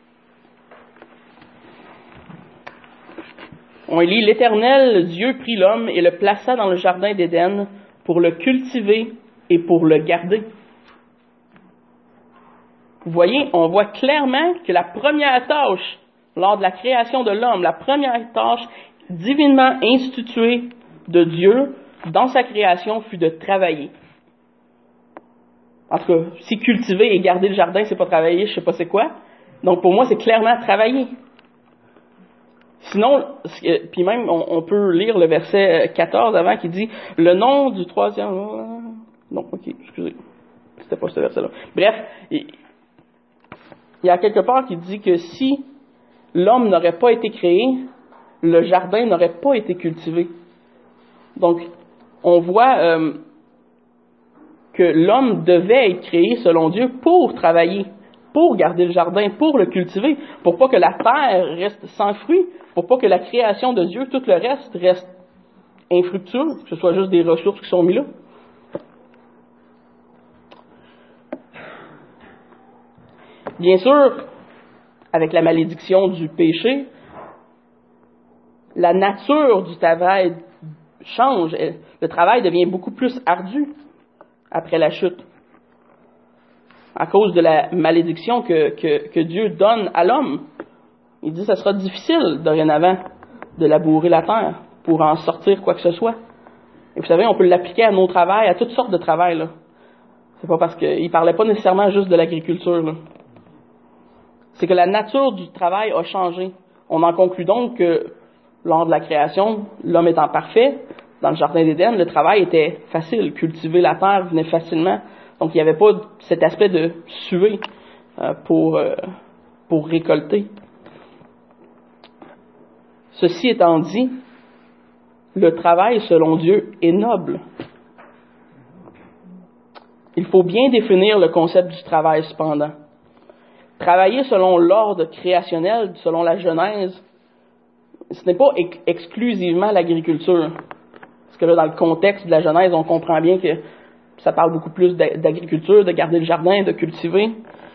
On lit « L'Éternel Dieu prit l'homme et le plaça dans le jardin d'Éden pour le cultiver et pour le garder. » Vous voyez, on voit clairement que la première tâche lors de la création de l'homme, la première tâche divinement instituée de Dieu dans sa création fut de travailler. En tout cas, si cultiver et garder le jardin, c'est pas travailler, je sais pas c'est quoi. Donc pour moi, c'est clairement travailler. Sinon, puis même, on, on peut lire le verset quatorze avant qui dit « Le nom du troisième... » Non, ok, excusez. C'était pas ce verset-là. Bref, il y a quelque part qui dit que si l'homme n'aurait pas été créé, le jardin n'aurait pas été cultivé. Donc, on voit euh, que l'homme devait être créé, selon Dieu, pour travailler, pour garder le jardin, pour le cultiver, pour pas que la terre reste sans fruits, pour pas que la création de Dieu, tout le reste, reste infructueux, que ce soit juste des ressources qui sont mises là. Bien sûr, avec la malédiction du péché, la nature du travail change. Le travail devient beaucoup plus ardu après la chute, à cause de la malédiction que, que, que Dieu donne à l'homme. Il dit que ça sera difficile dorénavant de labourer la terre pour en sortir quoi que ce soit. Et vous savez, on peut l'appliquer à nos travails, à toutes sortes de travails, là. C'est pas parce qu'il parlait pas nécessairement juste de l'agriculture, là. C'est que la nature du travail a changé. On en conclut donc que lors de la création, l'homme étant parfait, dans le jardin d'Éden, le travail était facile. Cultiver la terre venait facilement. Donc, il n'y avait pas cet aspect de suer euh, pour, euh, pour récolter. Ceci étant dit, le travail, selon Dieu, est noble. Il faut bien définir le concept du travail, cependant. Travailler selon l'ordre créationnel, selon la Genèse, ce n'est pas ex- exclusivement l'agriculture. Parce que là, dans le contexte de la Genèse, on comprend bien que ça parle beaucoup plus d'agriculture, de garder le jardin, de cultiver.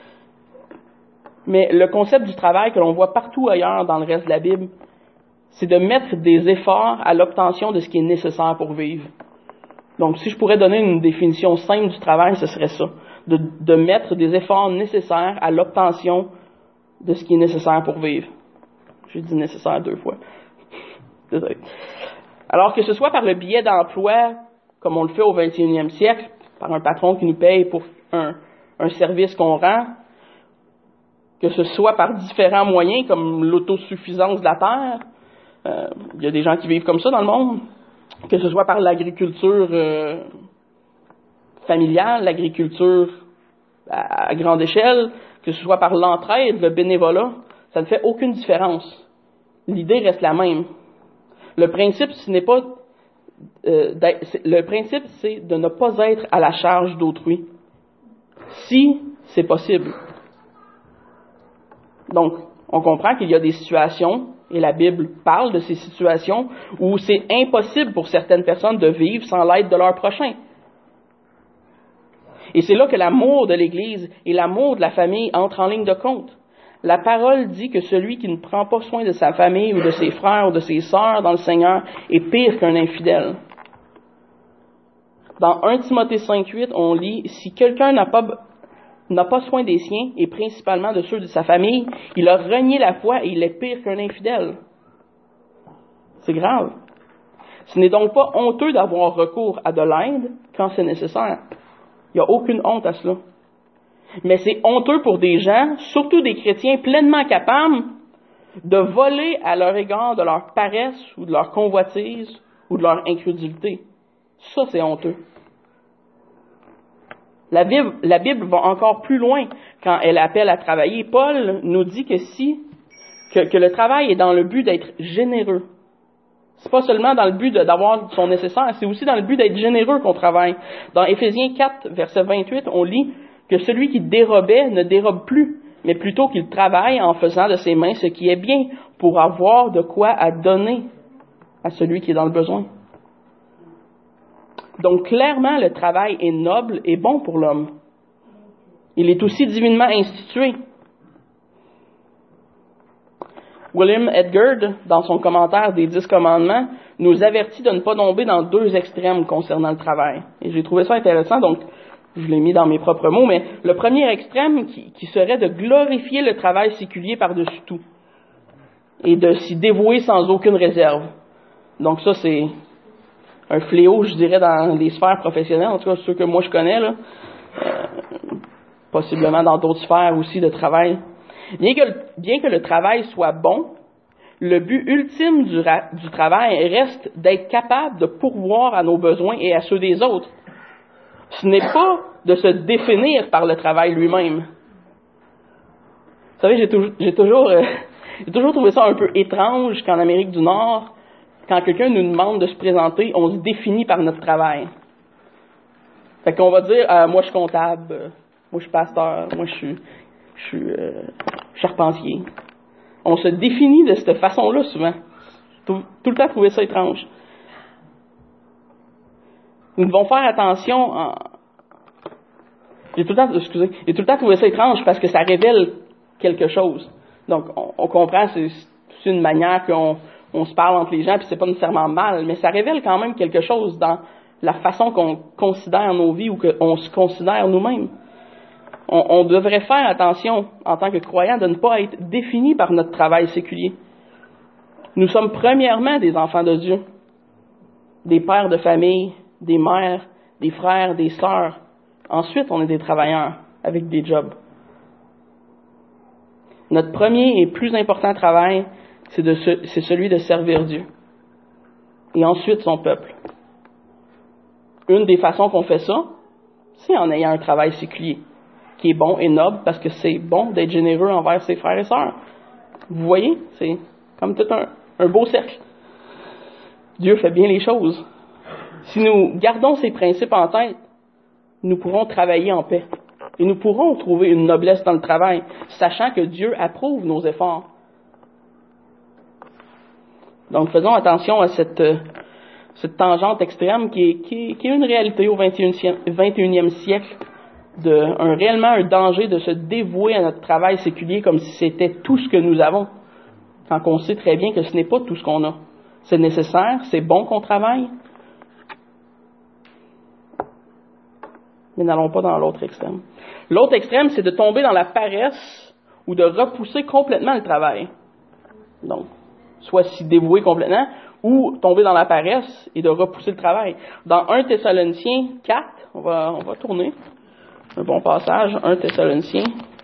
Mais le concept du travail que l'on voit partout ailleurs dans le reste de la Bible, c'est de mettre des efforts à l'obtention de ce qui est nécessaire pour vivre. Donc, si je pourrais donner une définition simple du travail, ce serait ça. De, de mettre des efforts nécessaires à l'obtention de ce qui est nécessaire pour vivre. J'ai dit nécessaire deux fois. Désolé. Alors que ce soit par le biais d'emploi, comme on le fait au vingt et unième siècle, par un patron qui nous paye pour un, un service qu'on rend, que ce soit par différents moyens, comme l'autosuffisance de la terre, euh, il y a des gens qui vivent comme ça dans le monde, que ce soit par l'agriculture euh, familiale, l'agriculture à, à grande échelle, que ce soit par l'entraide, le bénévolat, ça ne fait aucune différence. L'idée reste la même. Le principe, ce n'est pas euh, le principe, c'est de ne pas être à la charge d'autrui, si c'est possible. Donc, on comprend qu'il y a des situations, et la Bible parle de ces situations, où c'est impossible pour certaines personnes de vivre sans l'aide de leur prochain. Et c'est là que l'amour de l'Église et l'amour de la famille entrent en ligne de compte. La parole dit que celui qui ne prend pas soin de sa famille ou de ses frères ou de ses sœurs dans le Seigneur est pire qu'un infidèle. Dans un Timothée cinq huit, on lit « Si quelqu'un n'a pas, n'a pas soin des siens, et principalement de ceux de sa famille, il a renié la foi et il est pire qu'un infidèle. » C'est grave. Ce n'est donc pas honteux d'avoir recours à de l'aide quand c'est nécessaire. Il n'y a aucune honte à cela. Mais c'est honteux pour des gens, surtout des chrétiens pleinement capables, de voler à leur égard de leur paresse ou de leur convoitise ou de leur incrédulité. Ça, c'est honteux. La Bible, la Bible va encore plus loin quand elle appelle à travailler. Paul nous dit que si, que, que le travail est dans le but d'être généreux. C'est pas seulement dans le but de, d'avoir son nécessaire, c'est aussi dans le but d'être généreux qu'on travaille. Dans Éphésiens quatre, verset vingt-huit, on lit que celui qui dérobait ne dérobe plus, mais plutôt qu'il travaille en faisant de ses mains ce qui est bien, pour avoir de quoi à donner à celui qui est dans le besoin. Donc clairement, le travail est noble et bon pour l'homme. Il est aussi divinement institué. William Edgard, dans son commentaire des Dix Commandements, nous avertit de ne pas tomber dans deux extrêmes concernant le travail. Et j'ai trouvé ça intéressant, donc je l'ai mis dans mes propres mots, mais le premier extrême qui, qui serait de glorifier le travail séculier par-dessus tout et de s'y dévouer sans aucune réserve. Donc ça, c'est un fléau, je dirais, dans les sphères professionnelles, en tout cas ceux que moi je connais, là, euh, possiblement dans d'autres sphères aussi de travail. Bien que, bien que le travail soit bon, le but ultime du, ra- du travail reste d'être capable de pourvoir à nos besoins et à ceux des autres. Ce n'est pas de se définir par le travail lui-même. Vous savez, j'ai, tou- j'ai, toujours, euh, j'ai toujours trouvé ça un peu étrange qu'en Amérique du Nord, quand quelqu'un nous demande de se présenter, on se définit par notre travail. Fait qu'on va dire, euh, moi je suis comptable, euh, moi je suis pasteur, moi je suis, je suis euh, charpentier. On se définit de cette façon-là souvent. Tout, tout le temps trouvé ça étrange. Nous devons faire attention. En... J'ai tout le temps, excusez, j'ai tout le temps trouvé ça étrange parce que ça révèle quelque chose. Donc, on, on comprend, c'est, c'est une manière qu'on on se parle entre les gens, puis c'est pas nécessairement mal, mais ça révèle quand même quelque chose dans la façon qu'on considère nos vies ou qu'on se considère nous-mêmes. On, on devrait faire attention, en tant que croyants, de ne pas être définis par notre travail séculier. Nous sommes premièrement des enfants de Dieu, des pères de famille, des mères, des frères, des sœurs, Ensuite, on est des travailleurs avec des jobs. Notre premier et plus important travail, c'est, de ce, c'est celui de servir Dieu. Et ensuite, son peuple. Une des façons qu'on fait ça, c'est en ayant un travail séculier, qui est bon et noble, parce que c'est bon d'être généreux envers ses frères et sœurs. Vous voyez, c'est comme tout un, un beau cercle. Dieu fait bien les choses. Si nous gardons ces principes en tête, nous pourrons travailler en paix. Et nous pourrons trouver une noblesse dans le travail, sachant que Dieu approuve nos efforts. Donc, faisons attention à cette, cette tangente extrême qui est, qui est, qui est une réalité au vingt et unième siècle, de, un, réellement un danger de se dévouer à notre travail séculier comme si c'était tout ce que nous avons, quand on sait très bien que ce n'est pas tout ce qu'on a. C'est nécessaire, c'est bon qu'on travaille, mais n'allons pas dans l'autre extrême. L'autre extrême, c'est de tomber dans la paresse ou de repousser complètement le travail. Donc, soit s'y dévouer complètement, ou tomber dans la paresse et de repousser le travail. Dans un Thessaloniciens quatre, on va, on va tourner, un bon passage, un Thessaloniciens.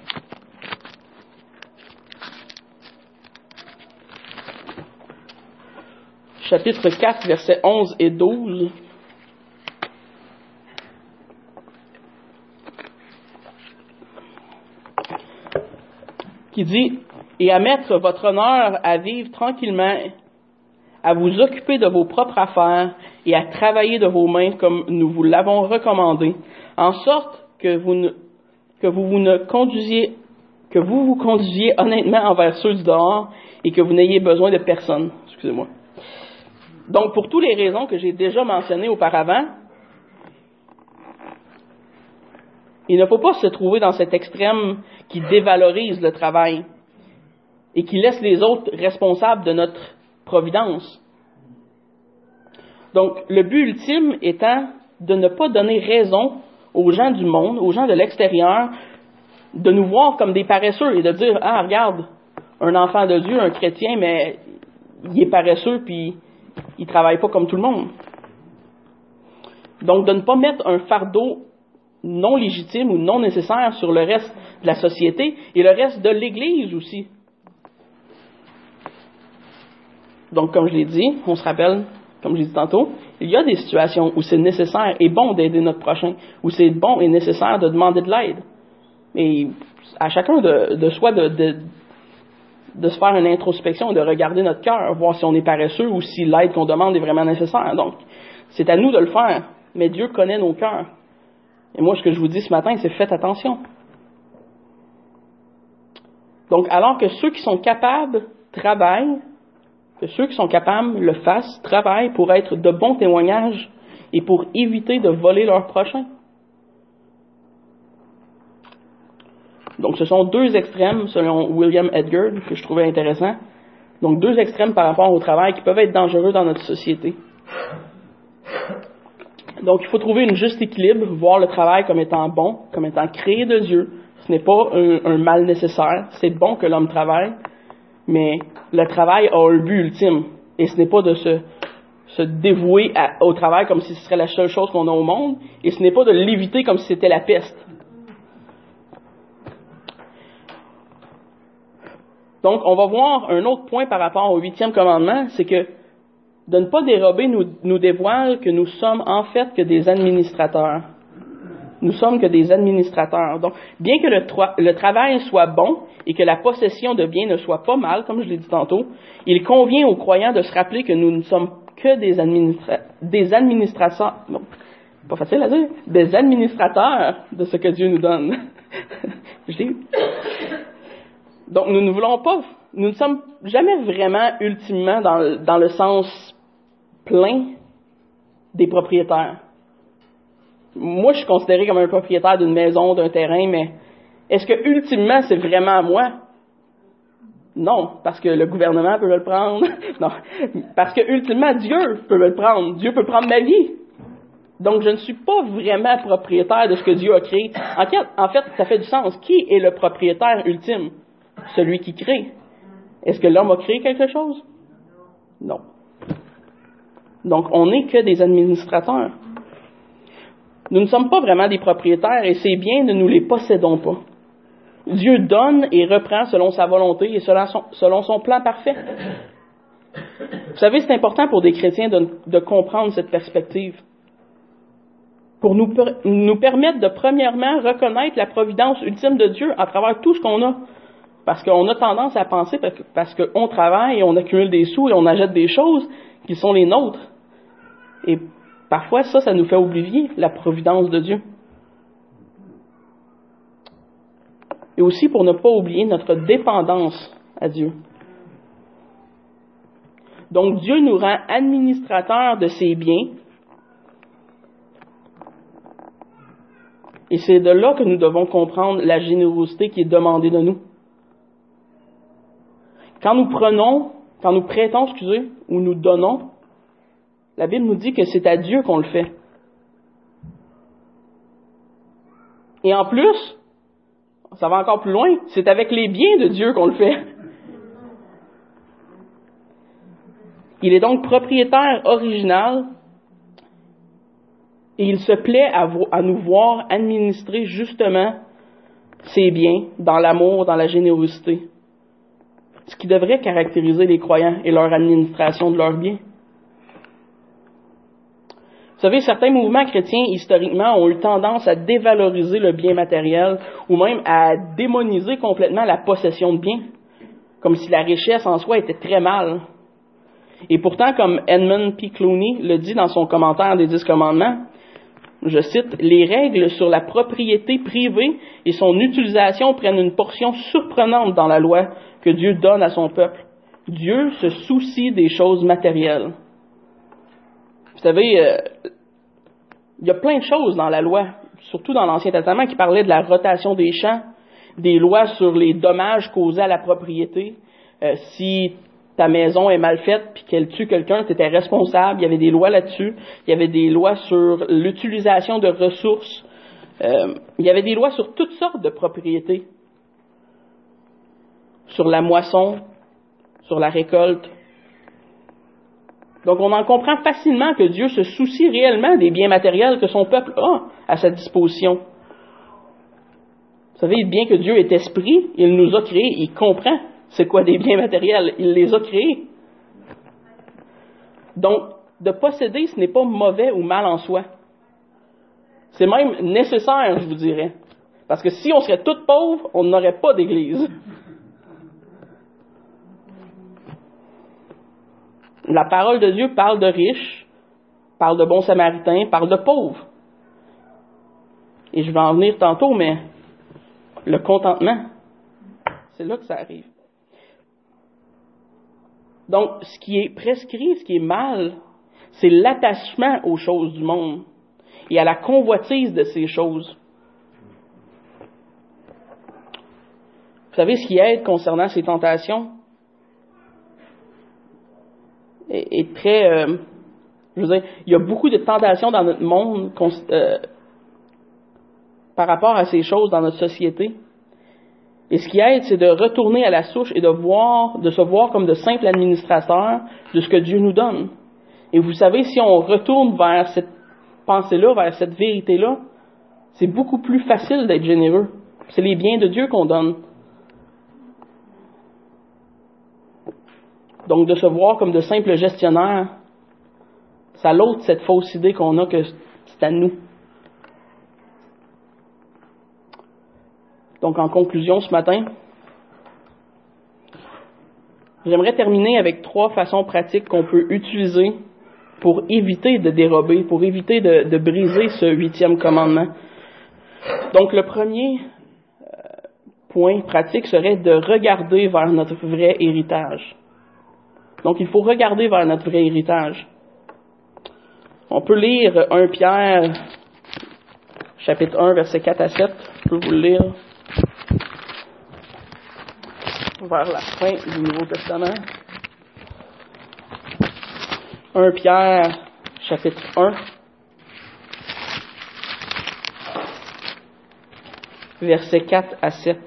Chapitre quatre, versets onze et douze. Qui dit, « Et à mettre votre honneur à vivre tranquillement, à vous occuper de vos propres affaires et à travailler de vos mains comme nous vous l'avons recommandé, en sorte que vous ne, que vous, vous ne conduisiez, que vous vous conduisiez honnêtement envers ceux du dehors et que vous n'ayez besoin de personne. » Excusez-moi. Donc, pour toutes les raisons que j'ai déjà mentionnées auparavant, il ne faut pas se trouver dans cet extrême qui dévalorise le travail et qui laisse les autres responsables de notre providence. Donc, le but ultime étant de ne pas donner raison aux gens du monde, aux gens de l'extérieur, de nous voir comme des paresseux et de dire « Ah, regarde, un enfant de Dieu, un chrétien, mais il est paresseux puis il travaille pas comme tout le monde. » Donc, de ne pas mettre un fardeau non légitime ou non nécessaire sur le reste de la société et le reste de l'Église aussi. Donc, comme je l'ai dit, on se rappelle, comme je l'ai dit tantôt, il y a des situations où c'est nécessaire et bon d'aider notre prochain, où c'est bon et nécessaire de demander de l'aide. Et à chacun de, de soi de, de, de se faire une introspection et de regarder notre cœur, voir si on est paresseux ou si l'aide qu'on demande est vraiment nécessaire. Donc, c'est à nous de le faire, mais Dieu connaît nos cœurs. Et moi, ce que je vous dis ce matin, c'est faites attention. Donc, alors que ceux qui sont capables travaillent, que ceux qui sont capables le fassent, travaillent pour être de bons témoignages et pour éviter de voler leur prochain. Donc, ce sont deux extrêmes, selon William Edgar, que je trouvais intéressant. Donc, deux extrêmes par rapport au travail qui peuvent être dangereux dans notre société. Donc, il faut trouver un juste équilibre, voir le travail comme étant bon, comme étant créé de Dieu. Ce n'est pas un, un mal nécessaire. C'est bon que l'homme travaille, mais le travail a un but ultime. Et ce n'est pas de se, se dévouer à, au travail comme si ce serait la seule chose qu'on a au monde, et ce n'est pas de l'éviter comme si c'était la peste. Donc, on va voir un autre point par rapport au huitième commandement, c'est que de ne pas dérober nous, nous dévoile que nous sommes en fait que des administrateurs. Nous sommes que des administrateurs. Donc, bien que le, tra- le travail soit bon et que la possession de biens ne soit pas mal, comme je l'ai dit tantôt, il convient aux croyants de se rappeler que nous ne sommes que des, administra- des administrateurs, non, pas facile à dire, des administrateurs de ce que Dieu nous donne. Je l'ai eu. Donc, nous ne voulons pas, nous ne sommes jamais vraiment, ultimement, dans le, dans le sens plein des propriétaires. Moi, je suis considéré comme un propriétaire d'une maison, d'un terrain, mais est-ce que, ultimement, c'est vraiment à moi? Non, parce que le gouvernement peut me le prendre. Non, parce que, ultimement, Dieu peut me le prendre. Dieu peut prendre ma vie. Donc, je ne suis pas vraiment propriétaire de ce que Dieu a créé. En fait, en fait, ça fait du sens. Qui est le propriétaire ultime? Celui qui crée. Est-ce que l'homme a créé quelque chose? Non. Donc, on n'est que des administrateurs. Nous ne sommes pas vraiment des propriétaires et ces biens, ne nous les possédons pas. Dieu donne et reprend selon sa volonté et selon son, selon son plan parfait. Vous savez, c'est important pour des chrétiens de, de comprendre cette perspective. Pour nous, nous permettre de, premièrement, reconnaître la providence ultime de Dieu à travers tout ce qu'on a. Parce qu'on a tendance à penser, parce qu'on travaille et on accumule des sous et on achète des choses qui sont les nôtres. Et parfois, ça, ça nous fait oublier la providence de Dieu. Et aussi pour ne pas oublier notre dépendance à Dieu. Donc, Dieu nous rend administrateurs de ses biens. Et c'est de là que nous devons comprendre la générosité qui est demandée de nous. Quand nous prenons, quand nous prêtons, excusez, ou nous donnons, la Bible nous dit que c'est à Dieu qu'on le fait. Et en plus, ça va encore plus loin, c'est avec les biens de Dieu qu'on le fait. Il est donc propriétaire original et il se plaît à, vo- à nous voir administrer justement ses biens dans l'amour, dans la générosité. Ce qui devrait caractériser les croyants et leur administration de leurs biens. Vous savez, certains mouvements chrétiens, historiquement, ont eu tendance à dévaloriser le bien matériel ou même à démoniser complètement la possession de biens, comme si la richesse en soi était très mal. Et pourtant, comme Edmund P. Clooney le dit dans son commentaire des Dix Commandements, je cite, « Les règles sur la propriété privée et son utilisation prennent une portion surprenante dans la loi que Dieu donne à son peuple. Dieu se soucie des choses matérielles. » Vous savez, euh, il y a plein de choses dans la loi, surtout dans l'Ancien Testament, qui parlaient de la rotation des champs, des lois sur les dommages causés à la propriété. Euh, si ta maison est mal faite puis qu'elle tue quelqu'un, tu étais responsable. Il y avait des lois là-dessus. Il y avait des lois sur l'utilisation de ressources. Euh, il y avait des lois sur toutes sortes de propriétés. Sur la moisson, sur la récolte. Donc on en comprend facilement que Dieu se soucie réellement des biens matériels que son peuple a à sa disposition. Vous savez, bien que Dieu est esprit, il nous a créés, il comprend c'est quoi des biens matériels, il les a créés. Donc, de posséder, ce n'est pas mauvais ou mal en soi. C'est même nécessaire, je vous dirais. Parce que si on serait tous pauvres, on n'aurait pas d'église. La parole de Dieu parle de riches, parle de bons samaritains, parle de pauvres. Et je vais en venir tantôt, mais le contentement, c'est là que ça arrive. Donc, ce qui est prescrit, ce qui est mal, c'est l'attachement aux choses du monde et à la convoitise de ces choses. Vous savez, ce qui aide concernant ces tentations est, est très... Euh, je veux dire, il y a beaucoup de tentations dans notre monde euh, par rapport à ces choses dans notre société. Et ce qui aide, c'est de retourner à la souche et de voir, de se voir comme de simples administrateurs de ce que Dieu nous donne. Et vous savez, si on retourne vers cette pensée-là, vers cette vérité-là, c'est beaucoup plus facile d'être généreux. C'est les biens de Dieu qu'on donne. Donc, de se voir comme de simples gestionnaires, ça l'ôte cette fausse idée qu'on a que c'est à nous. Donc, en conclusion ce matin, j'aimerais terminer avec trois façons pratiques qu'on peut utiliser pour éviter de dérober, pour éviter de, de briser ce huitième commandement. Donc, le premier euh, point pratique serait de regarder vers notre vrai héritage. Donc, il faut regarder vers notre vrai héritage. On peut lire premier Pierre, chapitre un, versets quatre à sept. Je peux vous le lire. Vers la fin du Nouveau Testament. premier Pierre, chapitre un, versets quatre à sept.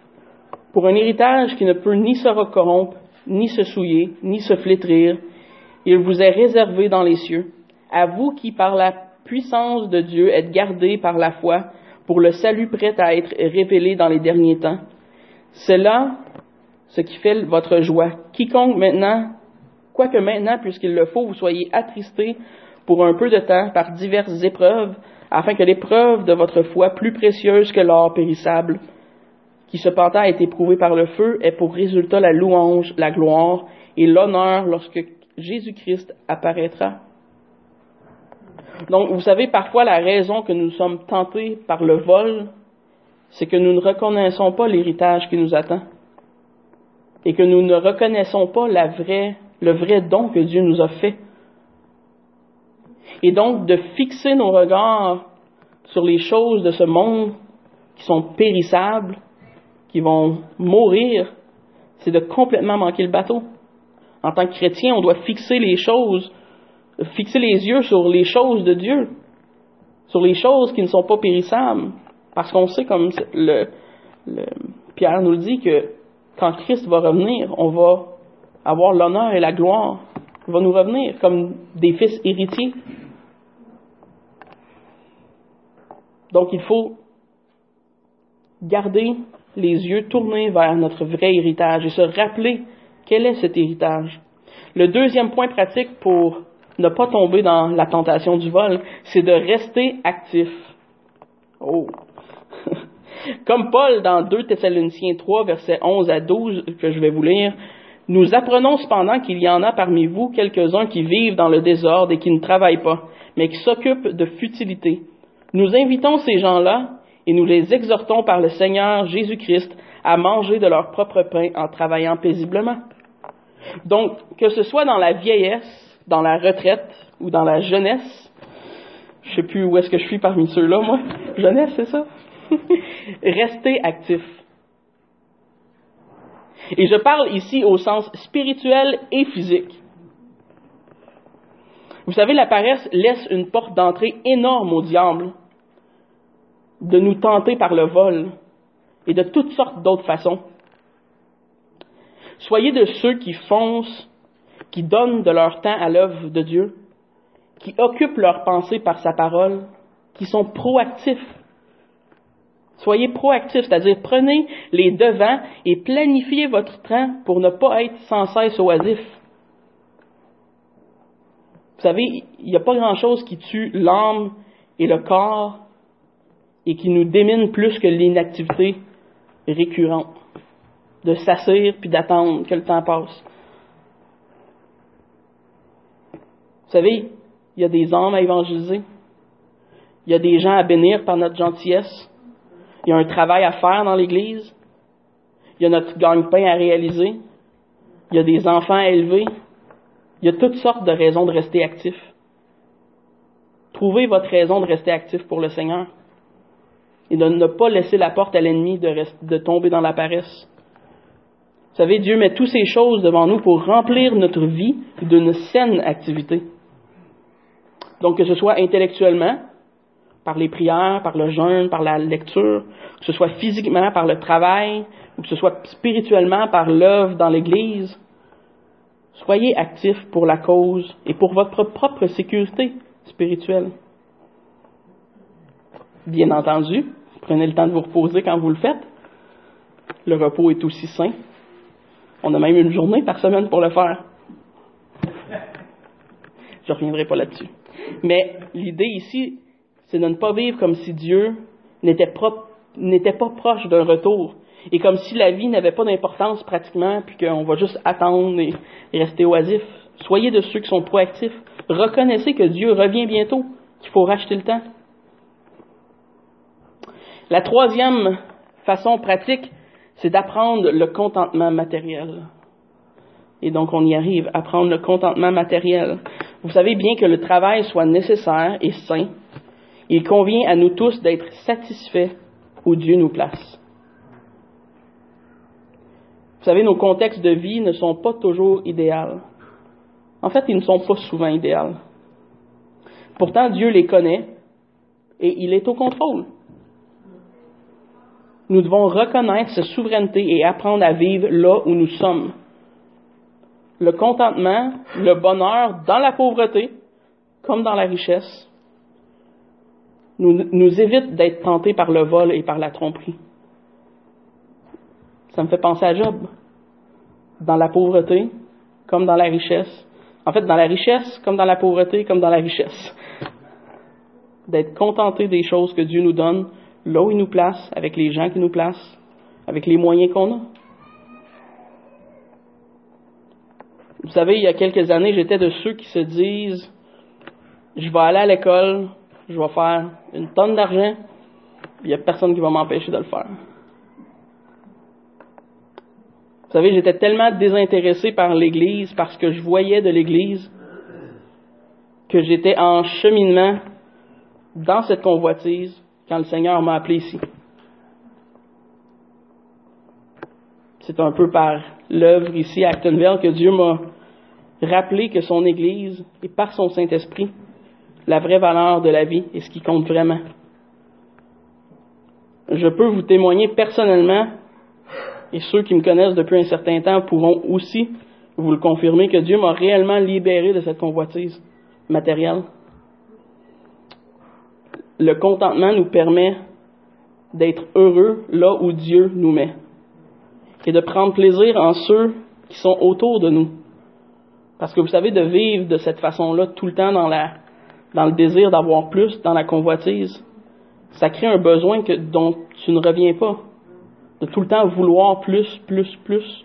Pour un héritage qui ne peut ni se corrompre, ni se souiller, ni se flétrir, il vous est réservé dans les cieux, à vous qui, par la puissance de Dieu, êtes gardés par la foi pour le salut prêt à être révélé dans les derniers temps. C'est là ce qui fait votre joie. Quiconque maintenant, quoique maintenant, puisqu'il le faut, vous soyez attristés pour un peu de temps par diverses épreuves, afin que l'épreuve de votre foi, plus précieuse que l'or périssable, qui cependant a été prouvé par le feu, ait pour résultat la louange, la gloire et l'honneur lorsque Jésus-Christ apparaîtra. Donc, vous savez, parfois la raison que nous sommes tentés par le vol, c'est que nous ne reconnaissons pas l'héritage qui nous attend et que nous ne reconnaissons pas la vraie, le vrai don que Dieu nous a fait. Et donc, de fixer nos regards sur les choses de ce monde qui sont périssables, qui vont mourir, c'est de complètement manquer le bateau. En tant que chrétien, on doit fixer les choses, fixer les yeux sur les choses de Dieu, sur les choses qui ne sont pas périssables. Parce qu'on sait, comme le, le, Pierre nous le dit, que quand Christ va revenir, on va avoir l'honneur et la gloire. Il va nous revenir comme des fils héritiers. Donc, il faut garder les yeux tournés vers notre vrai héritage et se rappeler quel est cet héritage. Le deuxième point pratique pour ne pas tomber dans la tentation du vol, c'est de rester actif. Oh! Comme Paul dans deux Thessaloniciens trois, versets onze à douze, que je vais vous lire, « Nous apprenons cependant qu'il y en a parmi vous quelques-uns qui vivent dans le désordre et qui ne travaillent pas, mais qui s'occupent de futilité. Nous invitons ces gens-là et nous les exhortons par le Seigneur Jésus-Christ à manger de leur propre pain en travaillant paisiblement. » Donc, que ce soit dans la vieillesse, dans la retraite ou dans la jeunesse, je sais plus où est-ce que je suis parmi ceux-là, moi. Jeunesse, c'est ça? Restez actif. Et je parle ici au sens spirituel et physique. Vous savez, la paresse laisse une porte d'entrée énorme au diable de nous tenter par le vol et de toutes sortes d'autres façons. Soyez de ceux qui foncent, qui donnent de leur temps à l'œuvre de Dieu, qui occupent leurs pensées par sa parole, qui sont proactifs. Soyez proactifs, c'est-à-dire prenez les devants et planifiez votre temps pour ne pas être sans cesse oisif. Vous savez, il n'y a pas grand-chose qui tue l'âme et le corps et qui nous démine plus que l'inactivité récurrente, de s'asseoir puis d'attendre que le temps passe. Vous savez, il y a des âmes à évangéliser, il y a des gens à bénir par notre gentillesse, il y a un travail à faire dans l'Église, il y a notre gagne-pain à réaliser, il y a des enfants à élever, il y a toutes sortes de raisons de rester actif. Trouvez votre raison de rester actif pour le Seigneur et de ne pas laisser la porte à l'ennemi de, rester, de tomber dans la paresse. Vous savez, Dieu met toutes ces choses devant nous pour remplir notre vie d'une saine activité. Donc, que ce soit intellectuellement, par les prières, par le jeûne, par la lecture, que ce soit physiquement, par le travail, ou que ce soit spirituellement, par l'œuvre dans l'Église, soyez actifs pour la cause et pour votre propre sécurité spirituelle. Bien entendu, prenez le temps de vous reposer quand vous le faites. Le repos est aussi sain. On a même une journée par semaine pour le faire. Je ne reviendrai pas là-dessus. Mais l'idée ici, c'est de ne pas vivre comme si Dieu n'était, pro- n'était pas proche d'un retour et comme si la vie n'avait pas d'importance pratiquement puis qu'on va juste attendre et, et rester oisif. Soyez de ceux qui sont proactifs. Reconnaissez que Dieu revient bientôt, qu'il faut racheter le temps. La troisième façon pratique, c'est d'apprendre le contentement matériel. Et donc, on y arrive, apprendre le contentement matériel. Vous savez bien que le travail soit nécessaire et sain. Il convient à nous tous d'être satisfaits où Dieu nous place. Vous savez, nos contextes de vie ne sont pas toujours idéaux. En fait, ils ne sont pas souvent idéaux. Pourtant, Dieu les connaît et il est au contrôle. Nous devons reconnaître sa souveraineté et apprendre à vivre là où nous sommes. le contentement, le bonheur dans la pauvreté comme dans la richesse nous, nous évite d'être tentés par le vol et par la tromperie. Ça me fait penser à Job. Dans la pauvreté comme dans la richesse. En fait, dans la richesse comme dans la pauvreté comme dans la richesse. D'être contenté des choses que Dieu nous donne, là où il nous place, avec les gens qui nous placent, avec les moyens qu'on a. Vous savez, il y a quelques années, j'étais de ceux qui se disent « Je vais aller à l'école, je vais faire une tonne d'argent, il n'y a personne qui va m'empêcher de le faire. » Vous savez, j'étais tellement désintéressé par l'Église, parce que je voyais de l'Église, que j'étais en cheminement dans cette convoitise quand le Seigneur m'a appelé ici. C'est un peu par l'œuvre ici à Actonville que Dieu m'a rappelé que son Église est par son Saint-Esprit la vraie valeur de la vie et ce qui compte vraiment. Je peux vous témoigner personnellement, et ceux qui me connaissent depuis un certain temps pourront aussi vous le confirmer, que Dieu m'a réellement libéré de cette convoitise matérielle. Le contentement nous permet d'être heureux là où Dieu nous met et de prendre plaisir en ceux qui sont autour de nous. Parce que vous savez, de vivre de cette façon-là tout le temps dans, la, dans le désir d'avoir plus, dans la convoitise, ça crée un besoin que, dont tu ne reviens pas. De tout le temps vouloir plus, plus, plus.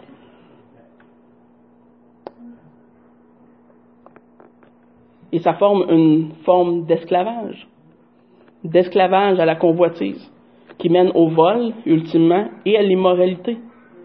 Et ça forme une forme d'esclavage. D'esclavage à la convoitise, qui mène au vol, ultimement, et à l'immoralité.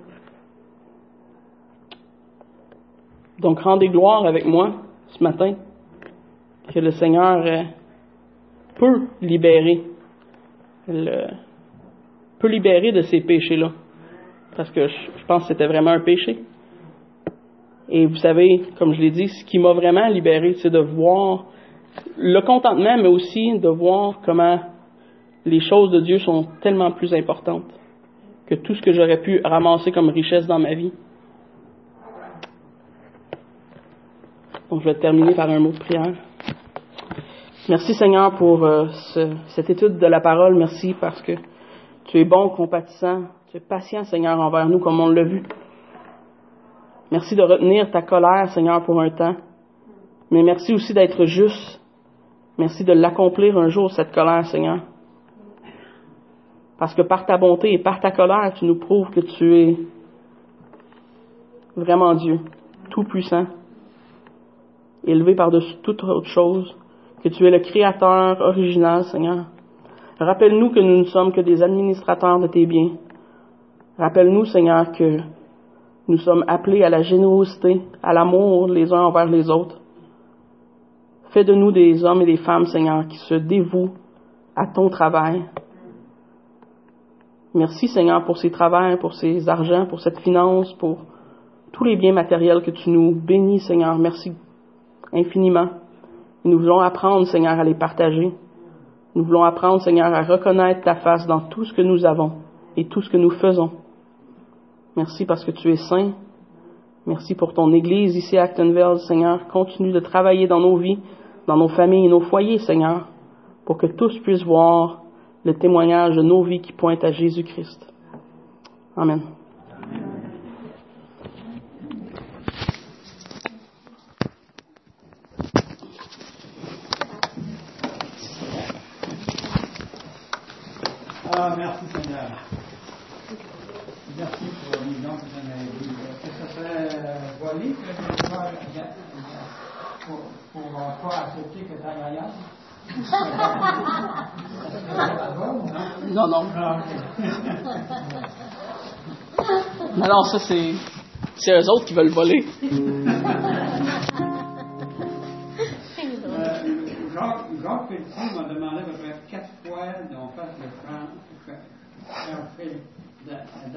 Donc, rendez gloire avec moi ce matin que le Seigneur euh, peut libérer, le, peut libérer de ces péchés-là. Parce que je, je pense que c'était vraiment un péché. Et vous savez, comme je l'ai dit, ce qui m'a vraiment libéré, c'est de voir le contentement, mais aussi de voir comment les choses de Dieu sont tellement plus importantes que tout ce que j'aurais pu ramasser comme richesse dans ma vie. Donc, je vais terminer par un mot de prière. Merci, Seigneur, pour euh, ce, cette étude de la parole. Merci parce que tu es bon, compatissant, tu es patient, Seigneur, envers nous, comme on l'a vu. Merci de retenir ta colère, Seigneur, pour un temps. Mais merci aussi d'être juste. Merci de l'accomplir un jour, cette colère, Seigneur. Parce que par ta bonté et par ta colère, tu nous prouves que tu es vraiment Dieu, tout-puissant, élevé par-dessus toute autre chose, que tu es le Créateur original, Seigneur. Rappelle-nous que nous ne sommes que des administrateurs de tes biens. Rappelle-nous, Seigneur, que nous sommes appelés à la générosité, à l'amour les uns envers les autres. Fais de nous des hommes et des femmes, Seigneur, qui se dévouent à ton travail. Merci, Seigneur, pour ces travails, pour ces argents, pour cette finance, pour tous les biens matériels que tu nous bénis, Seigneur. Merci infiniment. Et nous voulons apprendre, Seigneur, à les partager. Nous voulons apprendre, Seigneur, à reconnaître ta face dans tout ce que nous avons et tout ce que nous faisons. Merci parce que tu es saint. Merci pour ton Église ici à Actonville, Seigneur. Continue de travailler dans nos vies, dans nos familles et nos foyers, Seigneur, pour que tous puissent voir le témoignage de nos vies qui pointent à Jésus-Christ. Amen. Ah, merci Seigneur. Merci pour l'exemple que vous avez dit. Est-ce que ce serait volé que je dois pour, pour euh, pas accepter que ça aille ailleurs? Non, non. Ah, okay. Non, non, ça c'est, c'est eux autres qui veulent voler. euh, Jacques, Jacques Pelletier m'a demandé à peu près quatre fois qu'on fasse le franc, faire fait